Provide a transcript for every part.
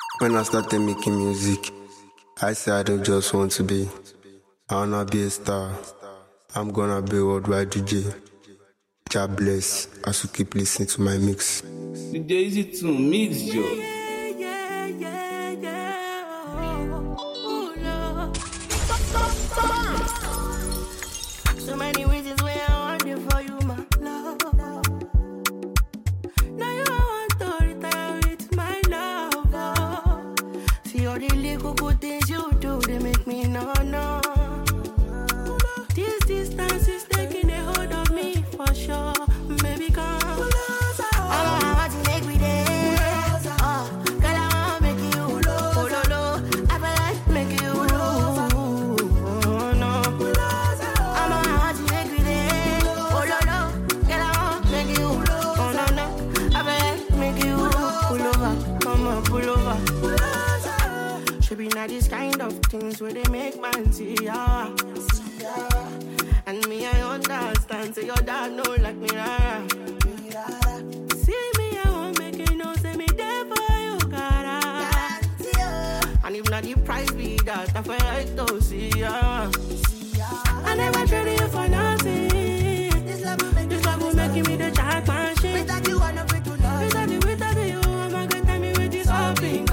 When I started making music, I said I don't just want to be. I wanna be a star. I'm gonna be a worldwide DJ. God bless. I should keep listening to my mix. DJ Easy to mix, Joe. So many reasons why I want you for you, my love. Now you want to retire with my love. See all the little good things you do, they make me no. This distance is taking a hold of me for sure. Baby, come. I want to make me there. Girl, I want to make you. I feel like make you. Pull over. Should be not these kind of things where they make man see ya. And me, I understand. Say your dad know like me, see me, I won't make you know. Say me there for you, gotta. And if not the price be that, I feel like to see ya. I never traded you for nothing. This love will make me the chat machine. Without you, I'm not going to love. Without you, I'm not going to tell me with this all bingo.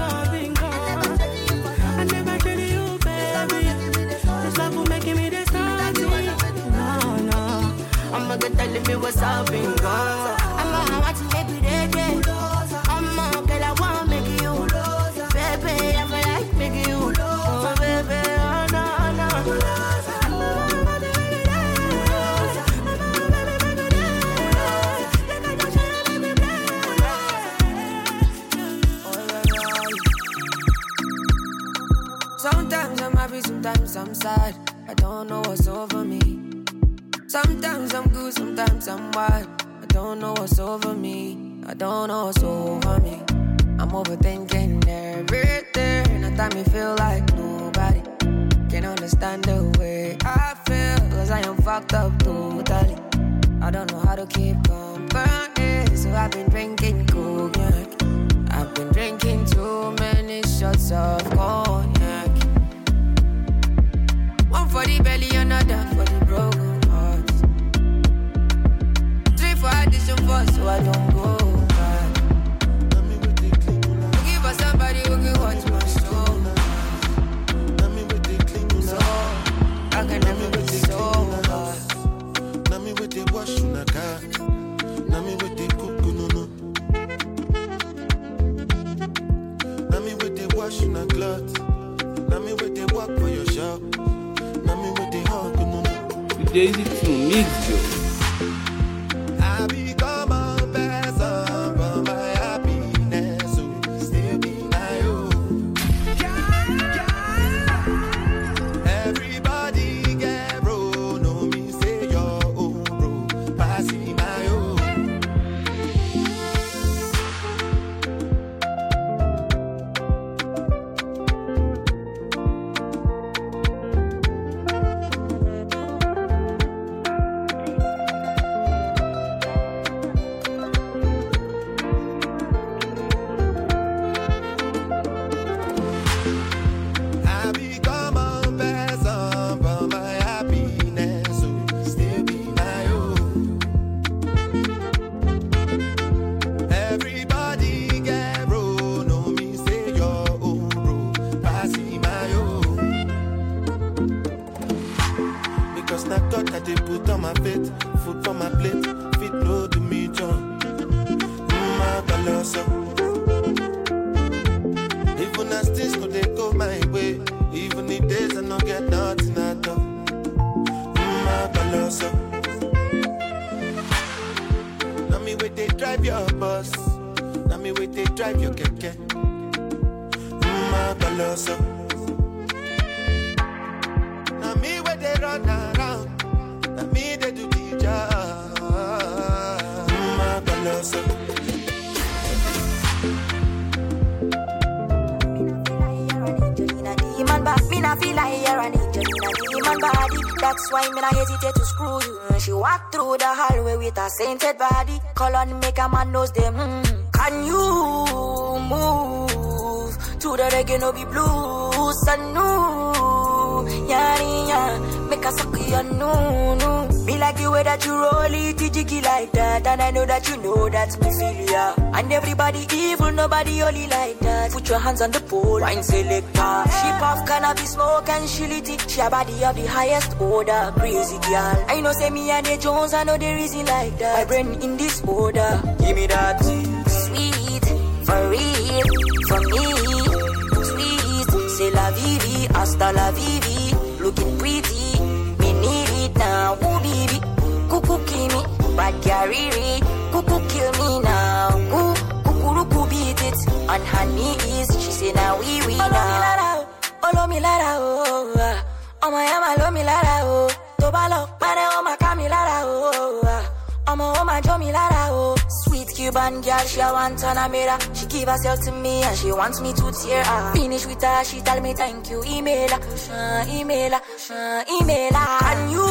I never traded you, baby. This love will make me the starting. No. I'm not going to tell me what's up, bingo. I'm want to make you there. I'm not girl, I want to make you. Baby, I feel like make you. Oh, baby, oh, no. Sometimes I'm happy, sometimes I'm sad. I don't know what's over me. Sometimes I'm good, sometimes I'm wild. I don't know what's over me. I don't know what's over me. I'm overthinking everything. At time me feel like nobody can understand the way I feel. Cause I am fucked up totally. I don't know how to keep company. So I've been drinking cognac. I've been drinking too many shots of cognac. One for the belly, another for the broken heart. 3 for addition for so I don't go back. Looking for somebody who can watch my show. So I can never be so hard. Nami with the wash on a car. Nami with the cook no. Nami with the wash on a cloth. Nami with the walk for your shop. Nami with the hug no. DJ Easy to mix, Joe. I become a person for my happiness. So still be my own. Everybody get bro. No me say your own bro. Passing my own. I become a person for my happiness. So still be my own. Everybody get bro. No me say your own bro. Passing my own. Because na God that they put on my plate. Food for my plate. Fit no to me John. My colosso. Even as things no they go my way. Even the days I no get nothing at all. My colosso. Now me wait they drive your bus. Now me wait they drive your keke. My colosso. Now me wait they run around. Now me they do the job. My colosso. Me not feel like you're an angel in a demon body. That's why me not hesitate to screw you. She walk through the hallway with a sainted body. Call on make a man knows them. Can you move to To the reggae no be blues, sanu. Yeah, make a suck you no. Me like the way that you roll it, jiggy like that. And I know that you know that's me feel ya. And everybody evil, nobody only like that. Put your hands on the pole, wine selector. She puff cannabis smoke and she lit it. She a body of the highest order, crazy girl. I know say me and the Jones, I know there is it like that. My brain in this order, give me that sweet, for real, for me. Sweet, c'est la vivi, hasta la vivi. Looking pretty, me need it now. Ooh, baby, cuckoo kill me, bad carry, cuckoo kill me now. Ooh, cuckoo beat it on her knees. She say now we now. Olo mi lara oh, Omo yama lo mi lara oh. Tobalo, mane oma kami lara oh. Omo oma jo mi lara oh. Sweet Cuban girl, she a want on a mirror. She give herself to me and she wants me to tear her. Finish with her, she tell me thank you. Email her, email her, email her. Can you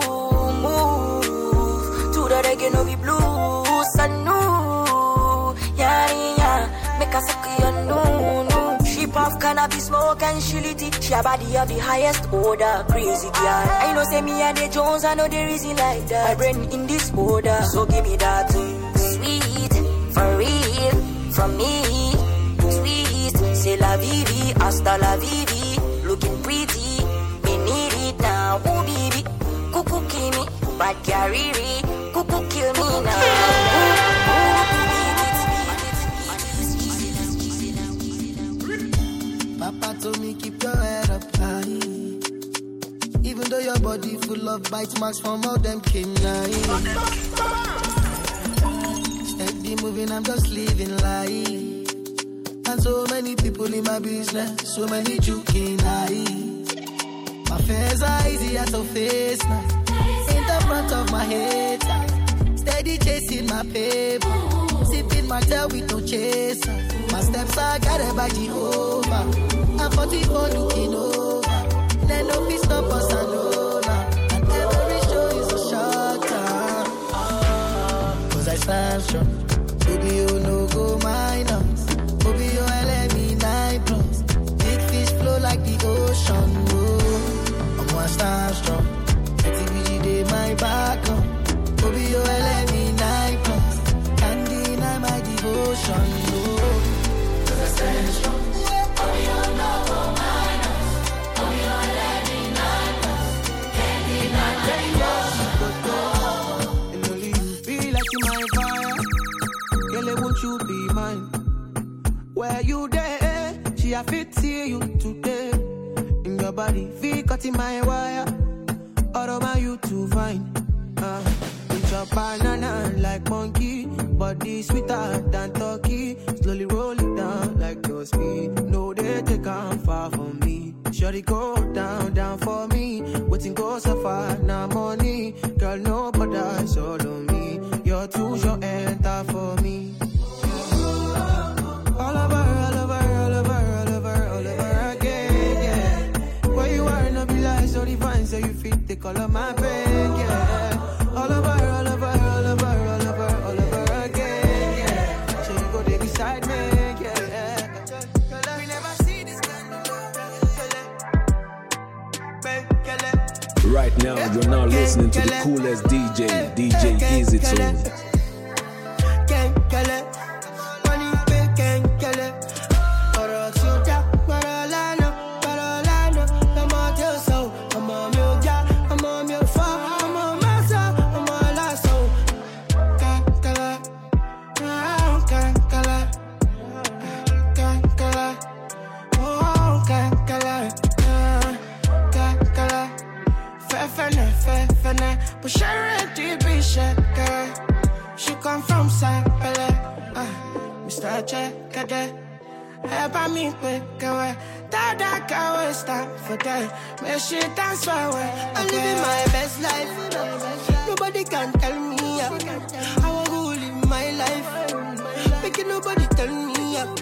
move to the reggae no be blues? And no, yeah, make her suck you no. She puff cannabis smoke and she lit it. She a body of the highest order, crazy girl. I know say me and the Jones, I know there is it like that. My brain in this order, so give me that sweet, for real, from me. Sweet, c'est la vivi, hasta la vivi. Looking pretty, me need it now. Ooh, baby, cuckoo kill me, bad carry, cuckoo kill me now. Papa told me keep your head up high. Even though your body full of bite marks from all them canines. Steady moving, I'm just living life. And so many people in my business, so many juking eyes. My affairs are easier to face now. In the front of my head, steady chasing my paper. Sipping my tail with no chaser. My steps are guided by Jehovah. I'm 44 looking over. Then no peace stop us alone. And every show is a short time. Cause I stand strong. Baby, you no go minus. Baby, you LME 9+. Big fish flow like the ocean. Oh, I'm gonna stand strong. TVG day my back on. Baby, you LME 9+. Can't deny my devotion. Oh, cause I stand strong. You be mine. Where you there? She a fit see you today. In your body, feel cut in my wire. All of my you to find. With your banana like monkey, body sweeter than turkey. Slowly roll it down like your speed. No, they take on far from me. Shorty go down, down for me. Waiting go so far, now money. Girl, no bother, solo me. You're too short, enter for me. All over again, yeah. Where you are, no be like so divine, so you fit the color my bag, yeah. All over again, yeah. So you go there beside me, yeah. We never see this kind of love. Right now, you're now listening to the coolest DJ, DJ Easy Tune. She come from Sapele, Mr. Checkade. Help me quick away. That can stop for that. Make she dance my way. I'm living my best life. Nobody can tell me how I will live my life. Making nobody tell me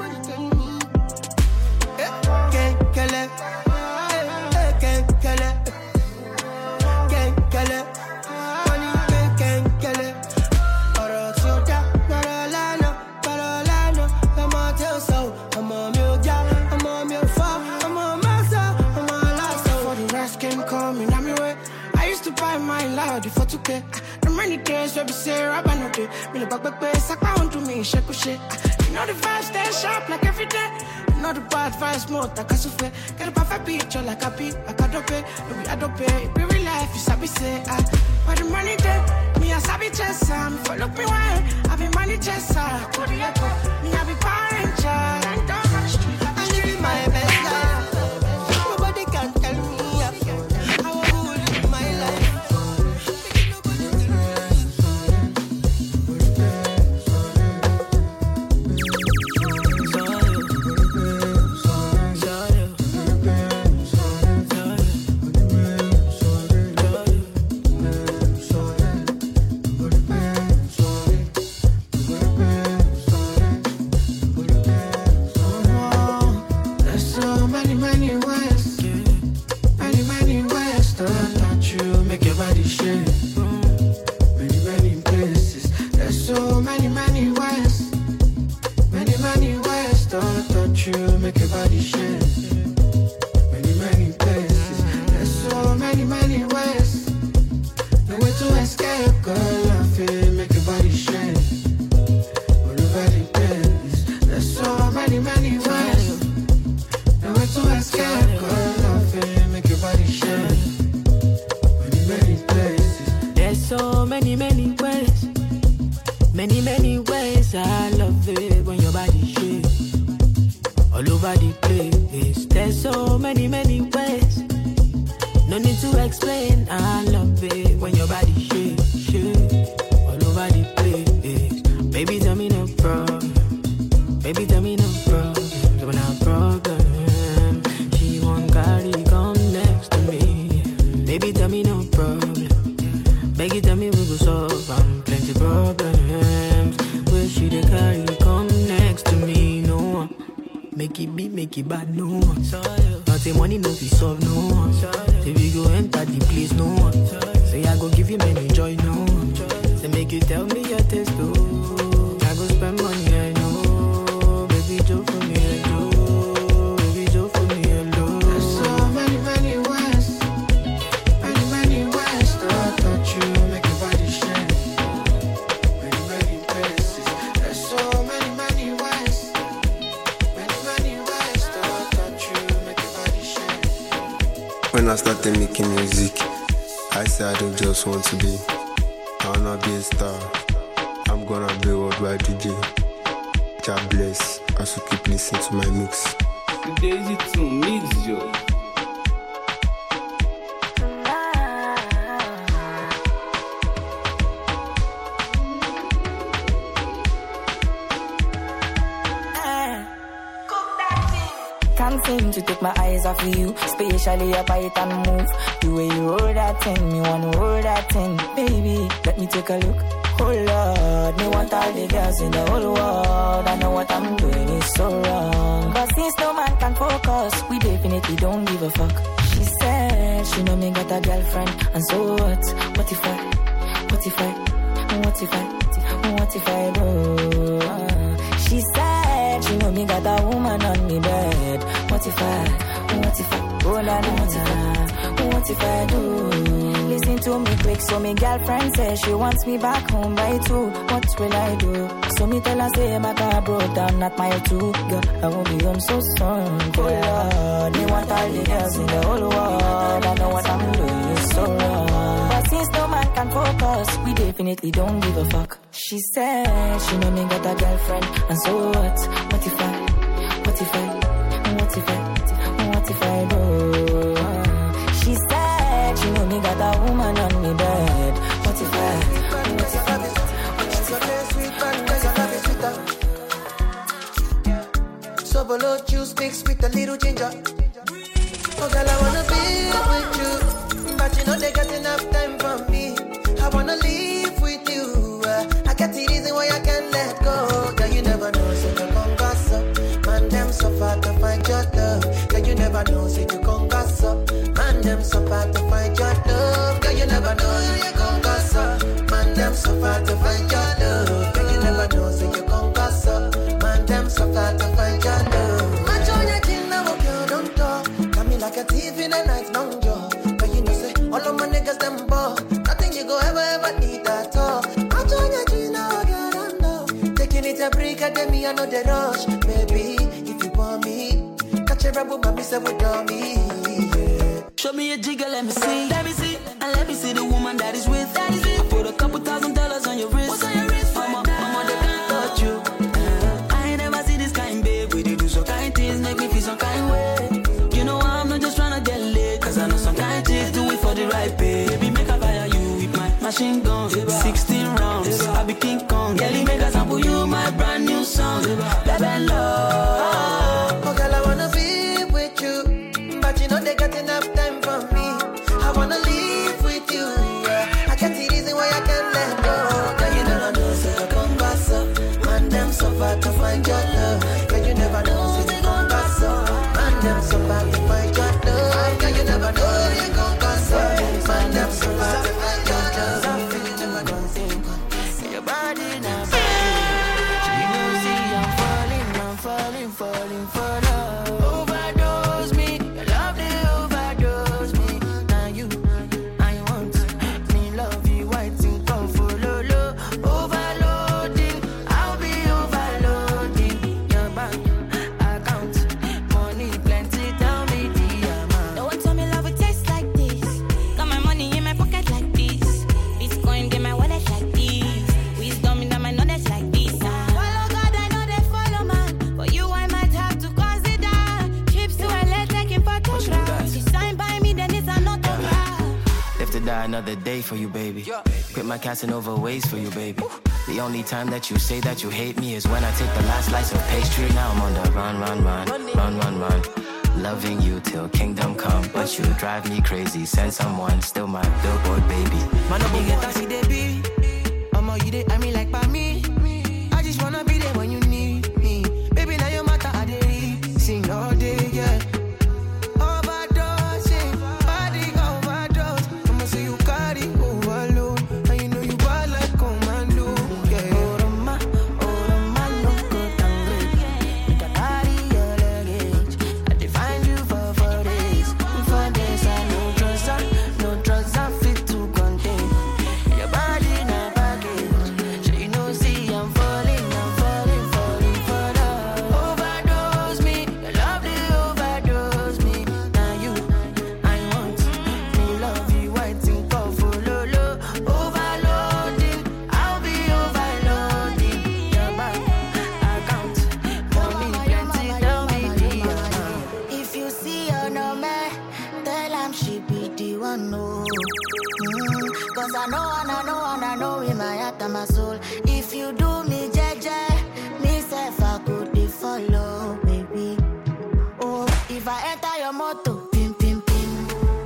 can't kill it. Can't kill it. Can't kill it. okay. The many days where we say, Rabba no day. Me no back, sack on to me, shake. You know the vibes stay sharp like every day. You know the bad vibes more, like a souffle. Get a perfect picture like a beat, like a dope. No, we adopt it. Be real life, you sabi say, but the money day, me a sabi chesa. Me for look me wine, I be money chesa. Go the echo, me a be parent child. And down on the street, I'm living my best life. Nobody can tell me how I will live my life. When I started making music, I said I don't just want to be. I wanna be a star. I'm gonna be a worldwide DJ. God bless. I should keep listening to my mix. Daisy to meet you. Can't seem to take my eyes off of you, especially your bite and move. The way you roll that thing, me wanna roll that thing. Baby, let me take a look. Oh Lord, me want all the girls in the whole world. I know what I'm doing is so wrong, but since no man can focus, we definitely don't give a fuck. She said she know me got a girlfriend, and so what? What if I do? She said she know me got a woman on me bed. What if I, oh la la, what if I do? Listen to me quick, so me girlfriend says she wants me back home by 2. What will I do? So me tell her say my car broke down at mile 2. Girl, I won't be home so soon. Oh Lord, me want all the girls in the whole world. I know what I'm doing is so wrong, but since no man can focus, we definitely don't give a fuck. She said she know me got a girlfriend, and so what? What if I do? She said she know me got a woman on me bed. What if I So below juice mixed with a little ginger. Oh girl, I wanna be with you, but you know they got enough time for me. I wanna live with you. I got the reason why I can't let go. Girl, you never know, so you come gossip. Man, them so far to find your love. Girl, you never know, so you come gossip. Man, them so far to find your love. Girl, you never know, so you come gossip. Man, them so far to find your love. Girl, you never know, so you come gossip. Man, them so far to find your love. Man, join your chin, now hope you don't talk. Got me like a thief in a night long jaw. But you know, say, all of my niggas, them ball. Nothing you go ever I know the rush, baby. If you want me, catch a rebel, mommy say with me. Yeah. Show me a jigger, let me see. Let me see, and let me see the woman that is with. That is it. I put a couple $1,000 on your wrist. What's on your wrist? Mama, they can't touch you. I ain't never see this kind, babe. We do some kind things, make me feel some kind way. You know I'm not just trying to get laid, cause I know some kind things do it for the right pay. Baby, make a fire you with my machine gun. 16 rounds, I be King Kong. Kelly, make a sample you my brand new song. Baby, love. Oh, girl, I wanna be with you, but you know they got enough time for me. I wanna live with you, yeah. I can't see reason why I can't let go. Girl, you never know, say I come back up. Man, them so far to find your love. Girl, you never know, say you come back up. Man, them so far to find your love. Girl, you never know, you come back up. Man, them so far to find your love. Your body now, you know, see I'm falling for love. Overdose me, your love they overdose me. Now you, I want me love you, waiting come for low. Overloading, I'll be overloading. Your bank account, money plenty, tell me the amount. No one told me love would taste like this. Got my money in my pocket like this. Bitcoin in my wallet like this. Wisdom in my knowledge like this. Follow God, I know they follow man. For you, I might have to consider trips to LA taking photographs. You sign by me, then it's an autograph. Live to die another day for you, baby. Quit my Casanova ways for you, baby. The only time that you say that you hate me is when I take the last slice of pastry. Now I'm on the run. Loving you till kingdom come, but you drive me crazy. Send someone, still my billboard baby. Man, you get taxi, they be. You dey, I mean like by me. I just wanna be there when you need me. Baby, now your matter, I dey sing all day, yeah. Overdosing, body overdose. I'ma say you carry overload, and you know you bad like commando, yeah. Oroma, no go down great. Make a carry your luggage. I define you for days. For days, I no drugs, I fit to contain. Your body now baggage. So you know, see I'm falling for love. Overdose me, your love they overdose me. Now you, I want me love you, waiting call for low. Overloading, I'll be overloading. Your bank account, money plenty, tell me the amount. If you see her no man, tell him she be the one, no. Cause I know in my heart and my soul. If you do me jeje, me self I could be follow, baby. Oh, if I enter your motor, pim pim pim,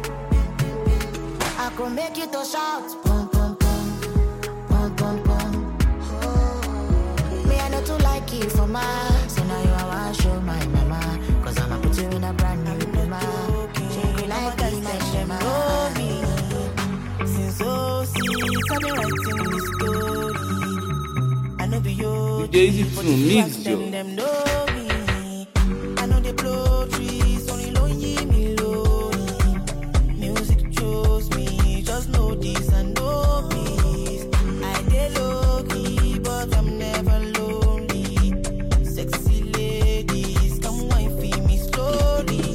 I could make you to shout, pum pum pum, pum pum pum. Oh, me I know to like you for my, so now you I want show my mama, cause I'ma put you in a brand new mama. She like me, my shema. Oh me, since so sweet, I've been writing this story. I know be yours, but if you ask them know me. I know they blow trees, only lonely me lonely. Music chose me, just know this and know peace. I dey low key, but I'm never lonely. Sexy ladies, come wine for me slowly.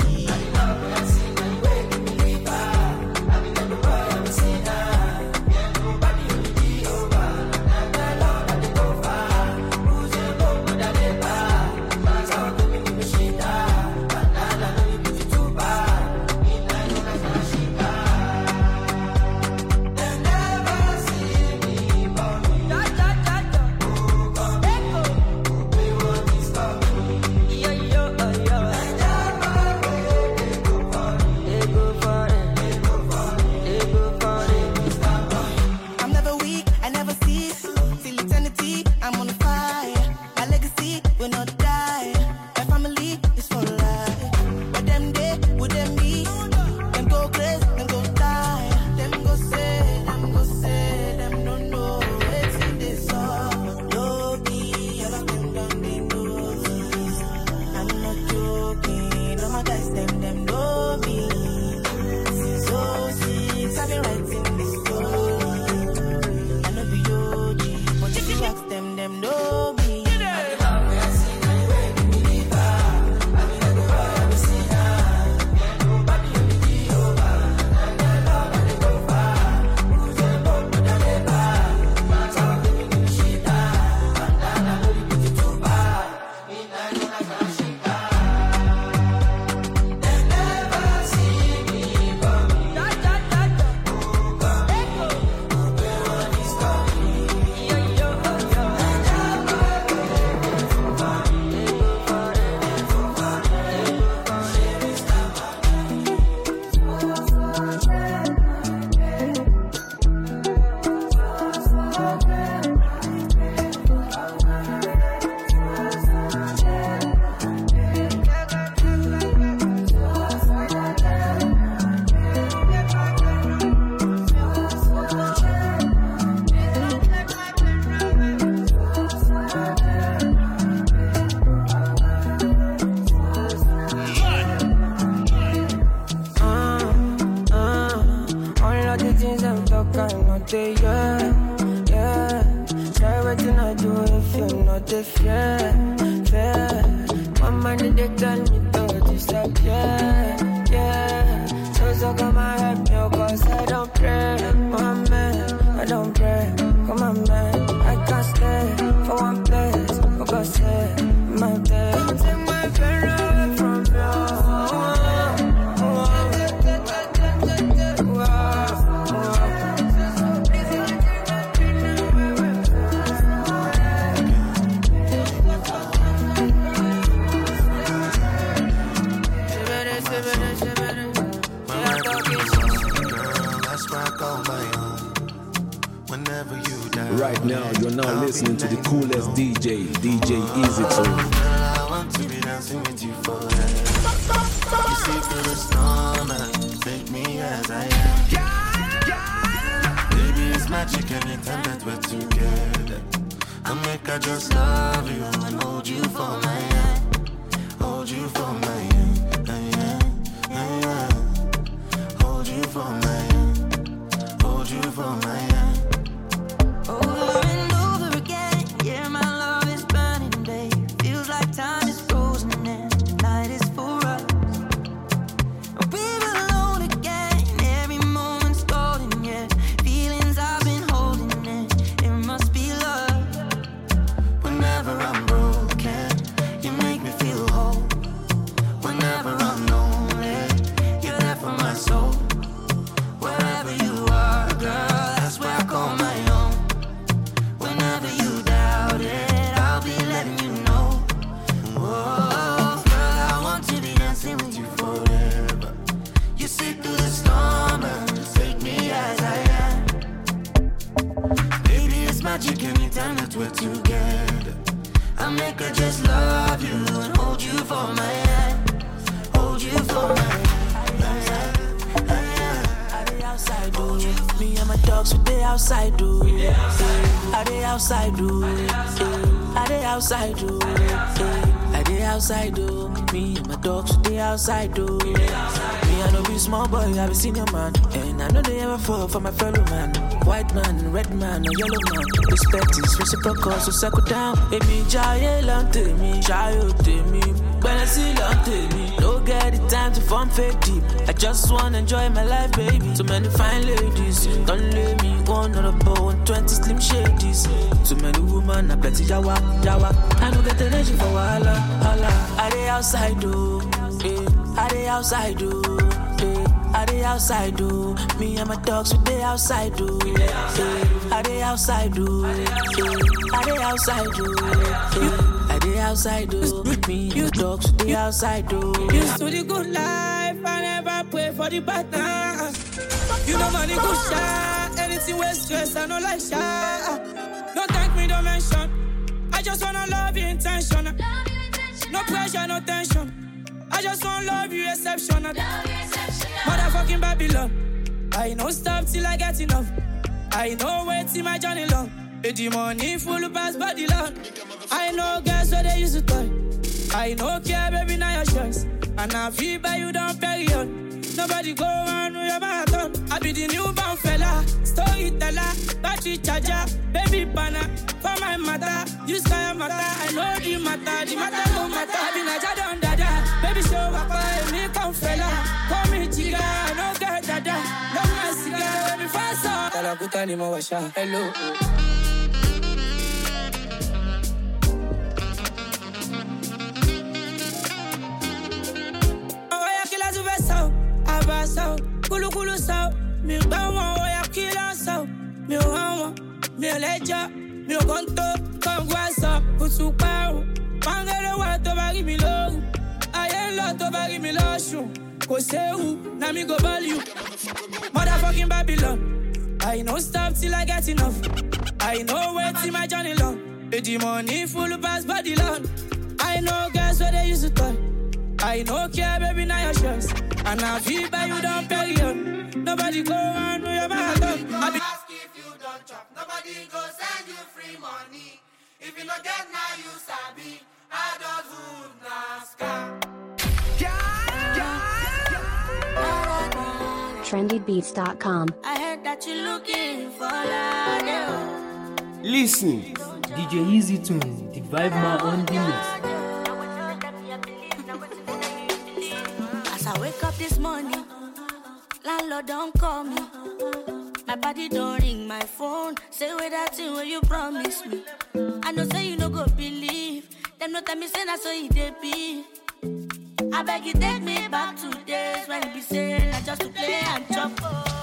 the fear. One money they tell me to disappear, yeah. So come and help me, cause I don't pray, my man, I don't pray, come on man, I can't stay for one place, because my bed. Don't take my pain away from you. Right now, you're now listening to the coolest DJ, DJ Easy Tone. I want to be dancing with you forever. You see through the storm and take me as I am. Baby, it's magic anytime that we're together. I make I just love you and hold you for my hand. Hold you for my hand. Hold you for my hand. Hold you for my hand. Over and over again, yeah, my love is burning, babe. Feels like time is frozen and the night is for us. We're alone again, every moment's golden, yeah. Feelings I've been holding in, it must be love. Whenever I'm broken, you make me feel whole. Whenever I'm lonely, you're there for my soul. Wherever you are, girl, that's where I call my own. Whenever you doubt it, I'll be letting you know. Oh, girl, I want to be dancing with you forever. You see through the storm and take me as I am. Baby, it's magic anytime that we're together. I make her just love you and hold you for my hand. Hold you for my hand. Outside, do me and my dogs, we they outside, do are they outside, do are they outside, do are they outside, do me and my dogs, we they outside, do me I know be small boy, I be senior man, and I know they ever fall for my fellow man. White man, red man, or yellow man. Respect is reciprocal, so circle down. Emi jaye lante mi, jayo te mi, benesi lante mi. No get the time to form fake deep. I just wanna enjoy my life, baby. Too many fine ladies, don't let me one on a bow and 20 slim shadies. Too many women, I plenty jawa. I don't get energy for wahala, hala. Are they outside, do? Are they outside, do? Are they outside, do? Me and my dogs, we they outside, do? Are they outside, do? Are they outside, do? Are they outside, do? Me and my dogs, we they outside, do? Used to the good life, I never pray for the bad times. You know money good shot, anything with stress, I don't like shot. No thank me, don't mention. I just wanna love you intentional. No pressure, no tension. I just wanna love you exceptional. Motherfucking Babylon. I know stop till I get enough. I know wait till my journey long. The money full pass body long. I know girls where they used to toy. I know care baby now your choice. And I feel by you don't period. Nobody go on with your marathon. I be the newborn fella, storyteller, battery charger, baby banner. For my mother, you sky matter. I know the matter no matter. I be Naja don dada, baby show up, me come fella. Call me chica, no girl dada. No my cigar, baby fast on. Tala kuta ni mawasha, hello. Kulu sao, mi bawa oya kila sao, mi hawa, mi leja, mi konto, kongwasa, kusuparu, mangere wa to bagi mi low, ayen lo to bagi mi loshu, koseu, na mi go value, motherfucking Babylon. I know stop till I get enough. I know wait till my journey long. The money full pass body long. I know girls where they used to toy. I know care baby now your choice. And I feel by you don't period. Nobody go on with your marathon. I be ask if you don't chop. Nobody go send you free money. If you not get now you sabi. I don't would not scam. trendybeats.com. I heard that you're looking for love. Listen, DJ Easy Tune, the vibe man on the mix. As I wake up this morning, landlord don't call me. My body don't ring my phone. Say with that thing where you promise me. I know say you no go believe. Them no tell me say that's so it dey be. I beg you take me back to days when it be saying I just to play and chop.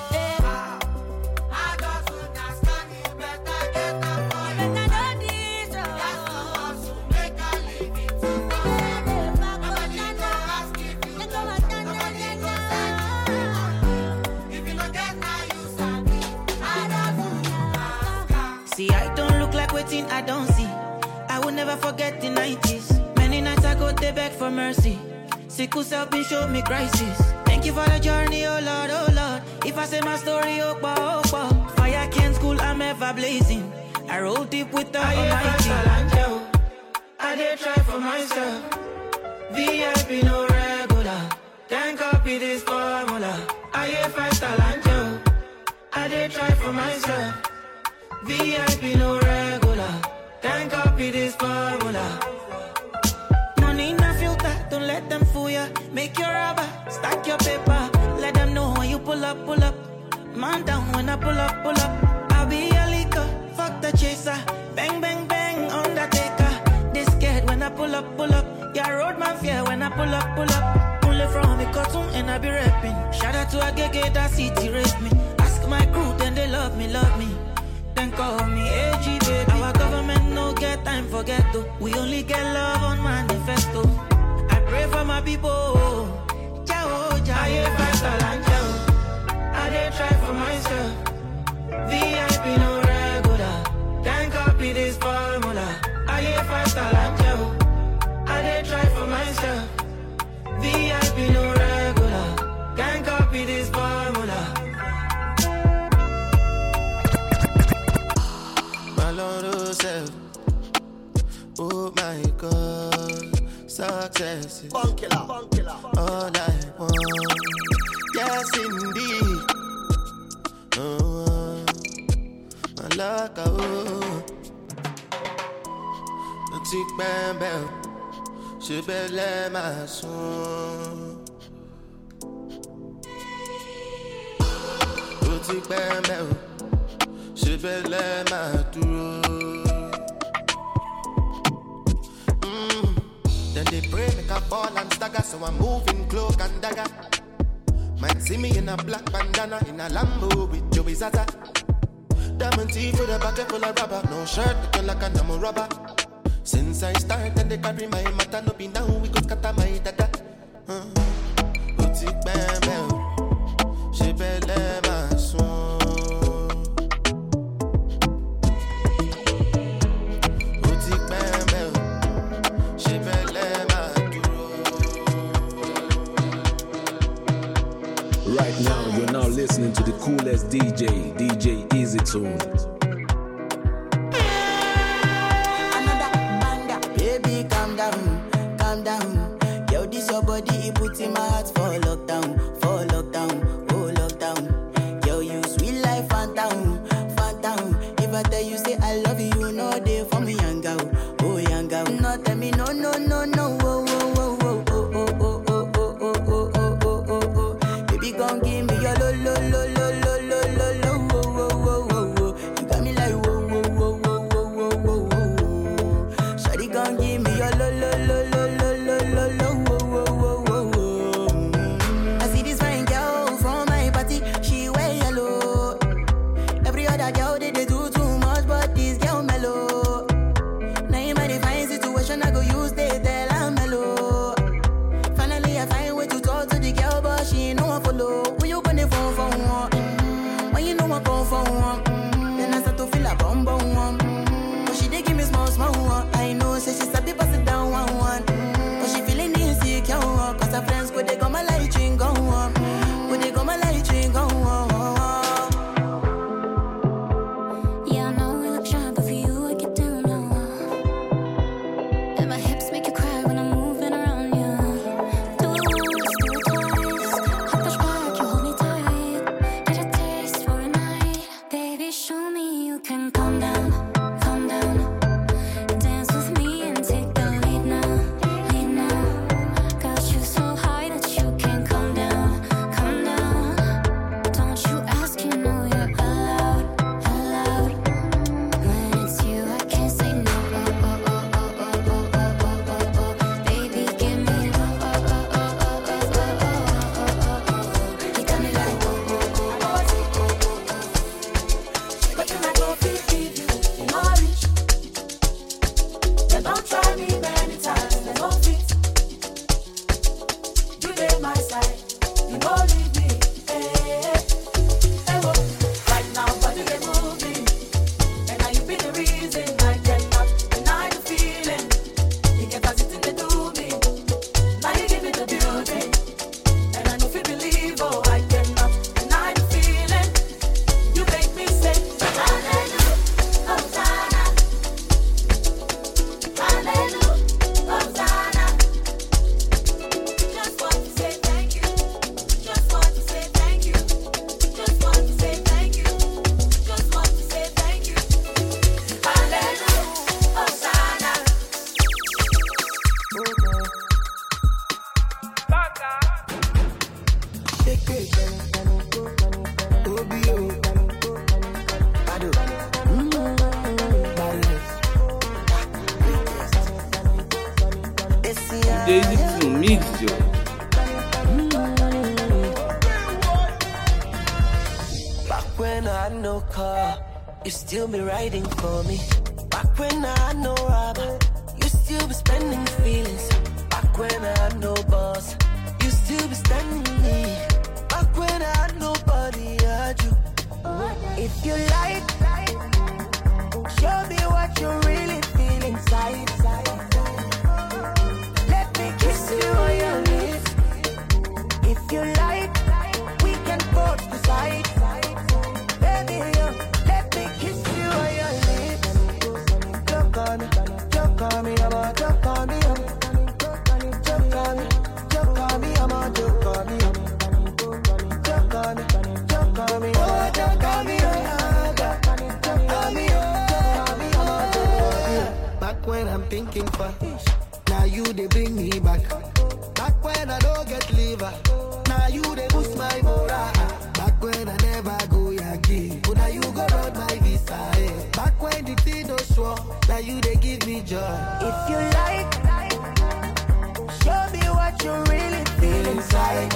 See, I don't look like waiting, I don't see. I will never forget the 90s. Many nights I go to beg for mercy. Sickle self been show me crisis. Thank you for the journey, oh Lord, oh Lord. If I say my story, oh, oh, oh. Fire can't school, I'm ever blazing. I roll deep with the Almighty. I did try for myself. VIP no regular. Can't copy this formula. I hear 5-star angel. I did try for myself. VIP no regular. Can't copy this formula. Money in a filter, don't let them fool ya. Make your rubber, stack your paper. Let them know when you pull up, pull up. Man down when I pull up, pull up. I'll be a leaker, fuck the chaser. Bang, bang, bang, Undertaker. They scared when I pull up, pull up. Yeah, road mafia when I pull up, pull up. Pull it from a cartoon and I be rapping. Shout out to a gege that city rape me. Ask my crew, then they love me, love me. Then call me AG, baby. Our government no get time for ghetto. We only get love on manifesto. I pray for my people. Ciao, ciao. I ain't fast and ciao. I did try for myself. VIP no regular. Can't copy this formula. I ain't fast and ciao. I did try for myself. VIP no regular. Can't copy this formula. Oh my God, success is all I want. Yes, indeed. Oh, my luck, oh. The tick bam bam, she belle my son. The tick bam bam, she belle my duro. Then they pray make a ball and stagger, so I'm moving cloak and dagger. Might see me in a black bandana, in a Lambo with Joey Zata. Diamond teeth with a bucket full of rubber, no shirt looking like a number rubber. Since I started, they carry my matter, no be now we go scatter my dada. Boutique bam bam, she belle my son. Right now, you're now listening to the coolest DJ, DJ Easy Tune. Another banger, baby, calm down, calm down. Yo, this your body, it puts in my heart for lockdown, oh lockdown. Yo, you sweet life, phantom, phantom. If I tell you say I love you, you know they for me, young girl, oh young girl. No, tell me no, no, no, no, oh, oh, oh, oh, oh, oh, oh, oh, oh, oh, oh, oh, oh, oh, oh. Baby, gon' give me your lo, lo, lo, lo, lo, lo, lo, lo, oh, oh, oh, oh, oh. You got me like whoa, whoa, whoa, whoa, whoa, whoa, whoa, whoa. Shawty gon' give me your lo, lo, lo, lo, lo, lo, lo, lo, oh, oh, oh, oh, oh. I see this fine girl from my party, she wear yellow. Every other girl they do too much, but this girl mellow. Now in my divine situation, I go use they tell I'm mellow. Finally I find way to talk to the girl, but she ain't no one follow. When you gonna phone for one? When you know I come for one? Then I start to feel a bum bum one. But she dey give me small small one. I know say she sabi pass it down one. But she feeling insecure, cause her friends go they go my light ring go on. Go they go my light ring go on. Yeah, I know we look shy, but for you I get down low. And my hips make you cry when I'm moving around you. Do it once, do it twice. Hop push back, you hold me tight. Get a taste for a night. Baby, show me you can calm down, calm down. by my side. You know leave me. Right now, body they moving, and now you be the reason I cannot deny the feeling. You get as it in the do me. Now you give me the beauty, and I know if you believe, oh I cannot deny the feeling. You make me say hallelujah, Hosanna, hallelujah, Hosanna. Just want to say thank you. Just want to say thank you. Just want to say thank you. Just want to say thank you. Hallelujah, Hosanna. Daisy to mix yo. Back when I had no car, you still be riding for me. Back when I had no rubber, you still be spending feelings. Back when I had no boss, you still be standing me. Back when I had nobody, I had you. If you like, show me what you really feel inside. Let me kiss you on your lips. If you like, we can both decide. Baby, let me kiss you on your lips. Choke on me, I'm a choke on me, choke on me, choke on me, I'm a choke on me, choke on me, oh choke on me, back when I'm thinking for, now you they bring me back. Back when I don't get liver, now you they boost my morale. Back when I never go Yankee, but now you go round my visa. Back when the thing no sure, now you they give me joy. If you like, show me what you really feel inside.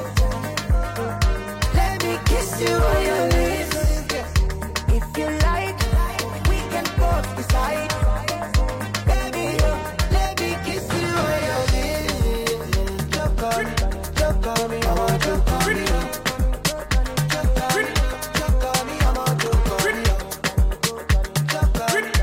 Let me kiss you on your lips. If you like, we can both decide. Baby, let me kiss you on your lips. Choke on me, I want to call me. Choke on me, I want to call me. Choke on me,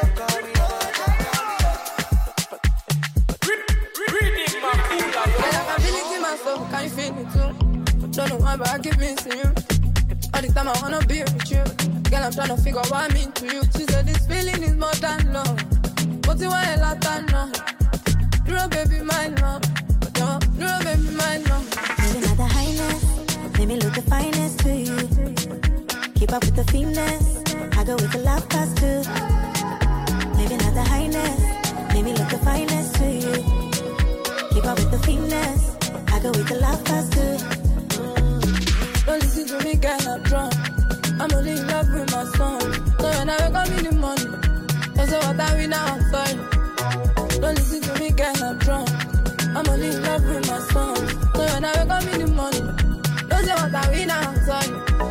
I feel it in my soul, can you feel it too? Don't know why, but I keep missing you. All the time I wanna be with you. Girl, I'm trying to figure out what I mean to you. She said this feeling is more than love. But you want a lot of no. You're baby, my love. You're baby, my love. Maybe not the highness, maybe look the finest to you. Keep up with the finesse, I go with the love past too. Maybe not the highness, maybe look the finest to you. Keep up with the finesse, I go with the love past too. Don't listen to me, girl, I'm drunk. I'm only in love with my song. So when I wake up in the morning, don't say what I mean now, I'm sorry. Don't listen to me, girl, I'm drunk. I'm only in love with my song. So when I wake up in the morning, don't say what I mean now, I'm sorry.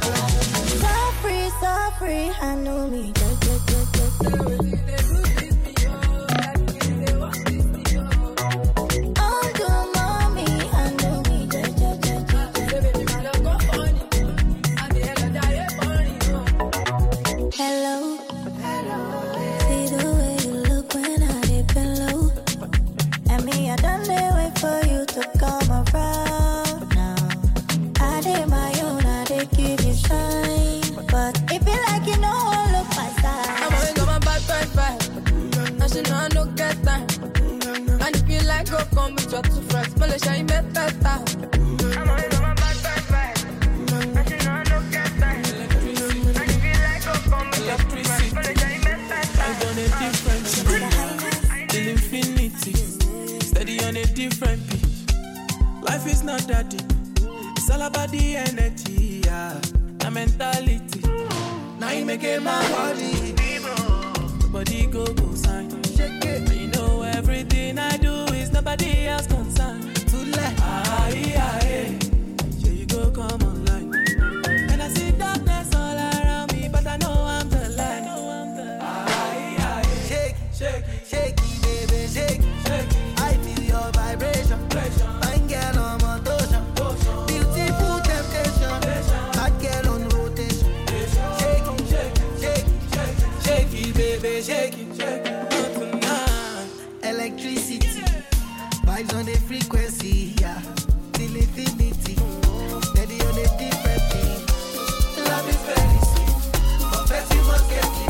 So free, I know me. Come with your two friends, but let's shine better. I'm always on my bad vibe. I should know I don't get time. And if you like, go come with your two friends, but let's shine better. I'm on a different till infinity, steady on a different beat. Life is not that deep. It's all about the energy, yeah, the mentality. Now you make it my body, body go sign. Shake it, you know everything I do. Nobody else concerned. Too late. Yeah, you go come online. And I see darkness all around me, but I know I'm the light. Shake it, baby, shake it. I feel your vibration. Fine girl, I'm on the on a frequency, yeah. Till infinity. Steady on a different beat. Love is very sweet. But first you must get it.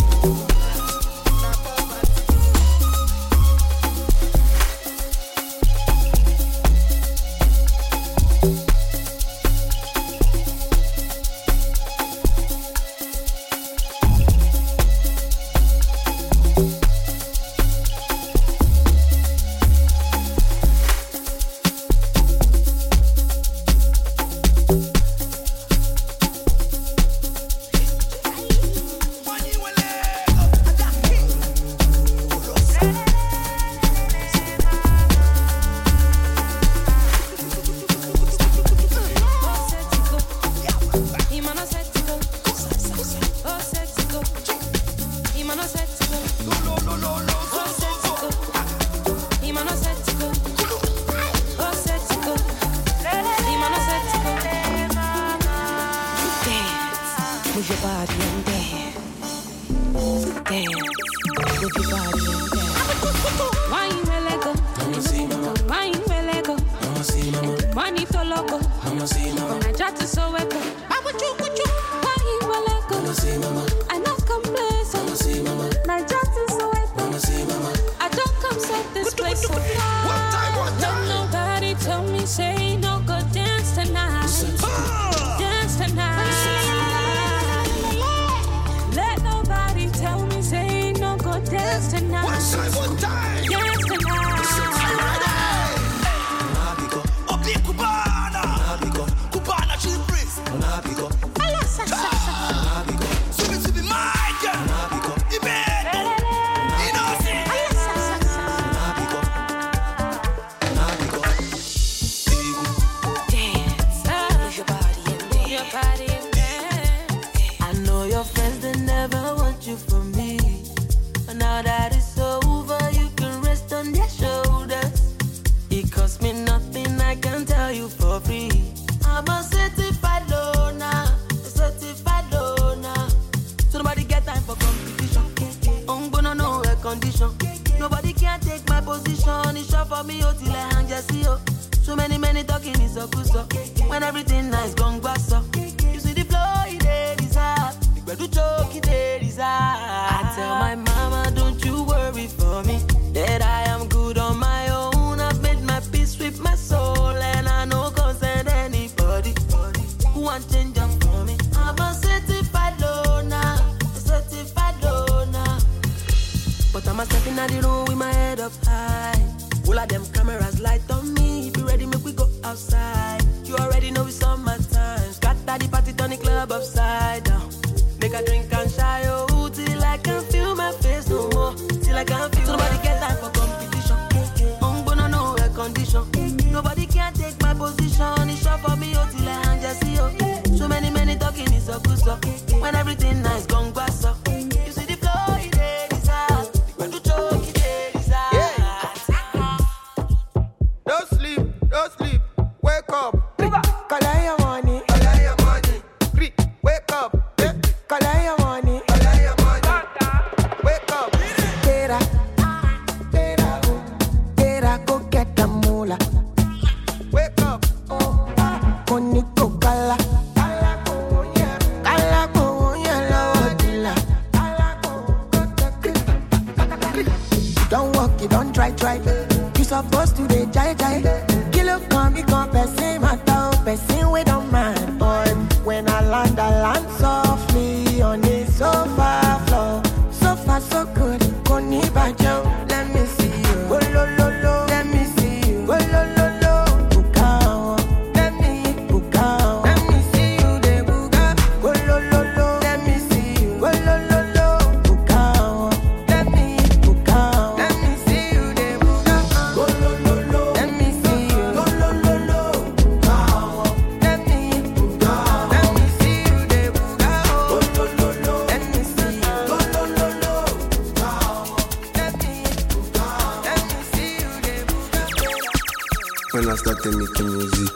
When I started making music,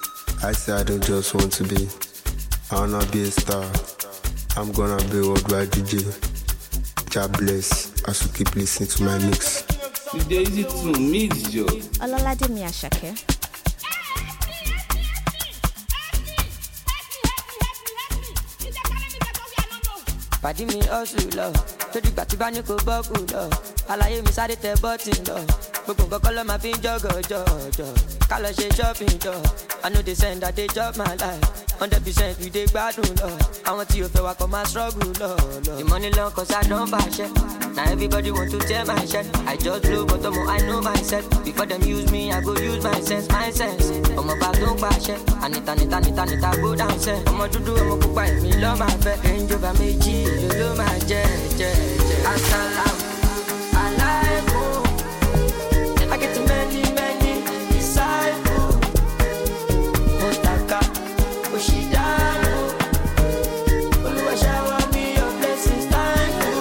I said I don't just want to be. I wanna be a star. I'm gonna be a worldwide DJ. God bless as you keep listening to my mix. DJ Easy to mix yo. Ọlọ́ládé mi Àṣàkẹ́. Pàdí mi hustle lọ, tó dìgbà tí bá ní kó bọ́ọ̀kù lọ. Àlàyé mi sáré tẹ bọ́tì lọ. Gbogbo nǹkan kọ́ ló máa fi ń jọ́gọ̀jọ̀. Ká lọ ṣe shopping jọ. I know they send that they chop my life. 100% we dey gbádùn lọ. Àwọn tí o fẹ́ wa kọ́ máa struggle lọ. The money long cause I don't fashion. Now everybody want to tear my shirt. I just blow but I know myself. Before them use me, I go use my sense. Ọmọ bá tó ń pàṣẹ. Anita go down sẹ́. Ọmọ dúdú ọmọ pupa èmi lọ́ máa fẹ́. Range Rover méjì ló máa jẹ́. Asalaam alaikum. I get many disciples. Motaka Oshidano. Oluwa shower me your blessings, thank you.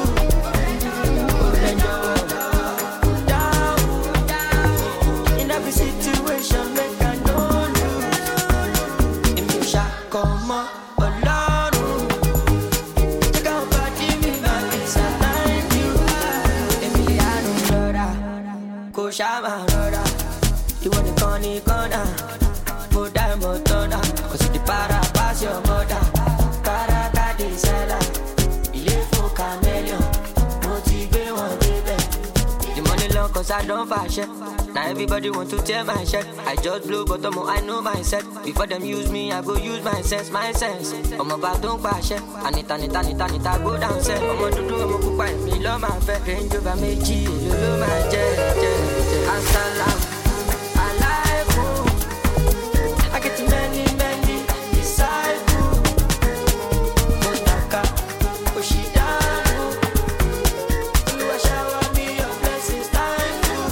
In every situation, make I know you. In me come on, alone. Take out body, me my visa, thank you. Emiliano Roda, Koshama Roda. You want the corner, Moda Motona. Cause the para pass your mother. Karaka de Sala, il est faux caméléon. Motivé, one baby. The money long cause I don't fashion. Now everybody want to tear my shirt. I just blow but I know myself. Before them use me, I go use my sense. Ọmọ bá tó ń pàṣẹ. Anita go down sẹ́. Ọmọ dúdú ọmọ pupa èmi lọ́ máa fẹ́. Range Rover méjì ló máa jẹ́. Asalaam alaikum. I get many disciples. Motaka Oshidano. Oluwa shower me your blessings, thank you.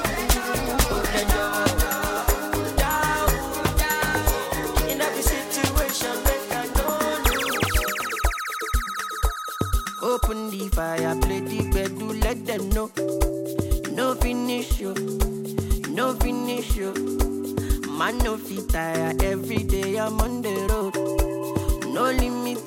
In every situation, make I know you. Open the fire, play the bedroom, let them know. No finish you. Man no fit tire, every day I'm on the road. No limit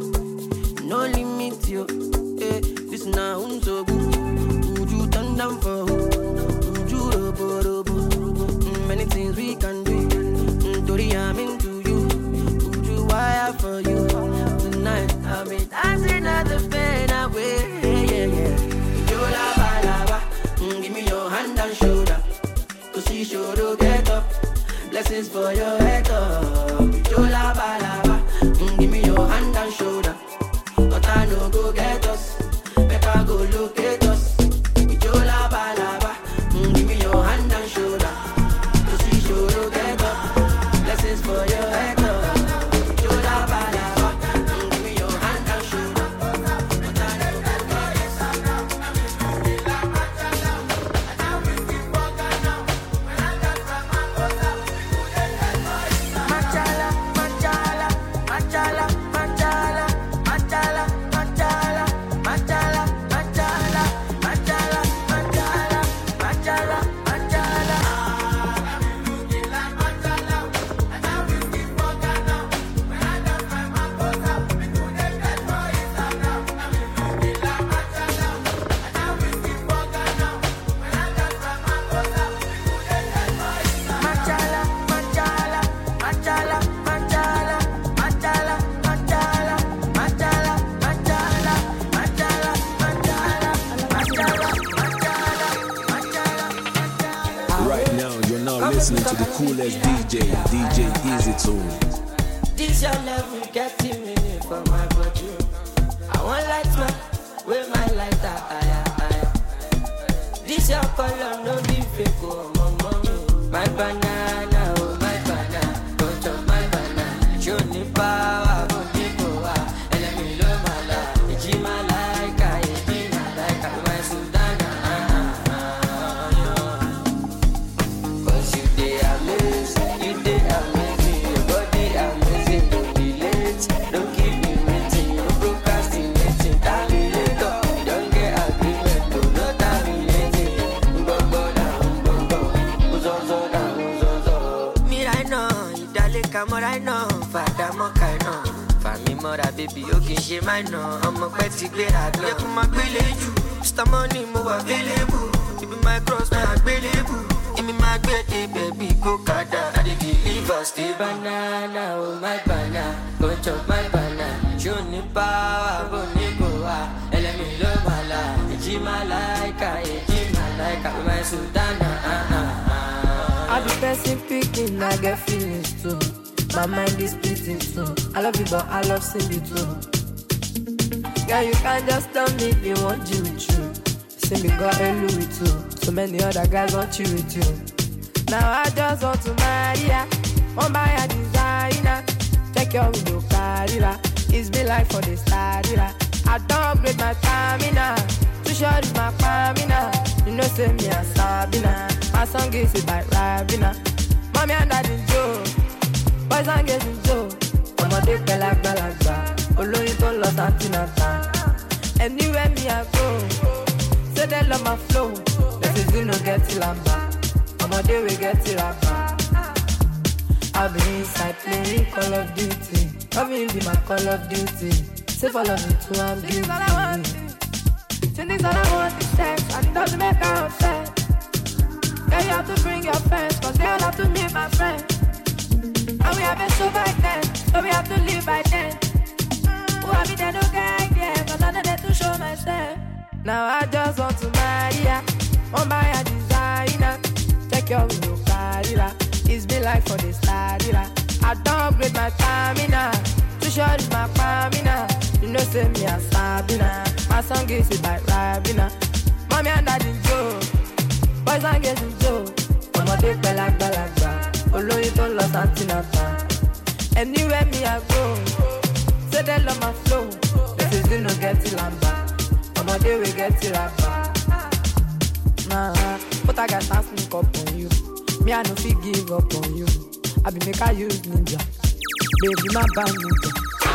you. This now so good. Would you turn down for? Would you robo? Many things we can do. Tori, I'm into you. Would you wire for you? Tonight I'll be dancing at the fade away. Yeah. You lava. Give me your hand and shoulder. To see shoulder get up. Blessings for your head up. You lava. Give me your hand and shoulder. But I know go get us. Better go locate us. You lava. Give me your hand and shoulder. To see shoulder get up. Blessings for your head up. You lava. Give me your hand and shoulder. But I know go get us. Listening to the coolest DJ Easy Tune. This your level getting me for my body. I want light man, with my lighter, This your color, no be fake, oh, mommy. My banana, don't chop my banana. Show me power, don't take over. And let me love my life. It's my like, my Sudana. Cause you dey amazing, your body amazing. Don't be late, don't keep me waiting. No procrastinating, terminator. Don't get agreement, no terminating. Me right now, idaleka mo right now. Fada mo kai now. Fami mora baby, o kin ṣe my now. Ọmọ pẹ́ ti gbéra gbé. Yẹ kó máa gbélé jù. Mr. Money mo wà available. Ibi my cross, my believe. Give me my baby, go kada. I dey deliver, stay banana, oh my banana. Go chop my banana. Show me power, go nigoa. Elemi lo mala, eji malaika, my sultana. I be person picking, I get feelings too. My mind is splitting too. I love you, but I love Cindy too. Girl, you can't just tell me if you want you with you. Cindy got a Louis too. So many other guys want you with you. Now I just want to marry ya. Want buy a designer. Check your window, Carilla. It's been like for the starter. I don't upgrade my stamina. Too short is my stamina. You know, say me a Sabina. My song is it by Rabina. Mommy and daddy Joe. Boys and girls in Joe. Ọmọdé pẹ̀lágbàlagbà. Olóyin tó lọ Santinata. Anywhere me I go. Say they love my flow. This is you no get it lamba. Ọmọdé we get it rapper. I'll be inside playing Call of Duty. Loving be my Call of Duty. Say for love me too, I'm guilty. Things that I want is sex, and it doesn't make her upset. Yeah, you have to bring your friends, cause they all have to meet my friends. And we have been so back then, so we have to live by then. Who have me there, no guy, yeah, cause I know there to show myself. Now I just want to marry ya, want buy a designer. Check your window, Carilla. It's been like for the starter. I don't upgrade my stamina. Too short is my stamina. You know, say me a Sabina. My song is it by Rabina. Mommy and daddy Joe. Boys and girls in Joe. Ọmọdé pẹ̀lágbàlagbà. Olóyin tó lọ Santinata. Anywhere me I go. Say they love my flow. This is you no get it lamba. Ọmọdé we get it rapper. Nah, but I got to sneak up on you. Me I no fit give up on you. I be make I use ninja. Baby my band ninja.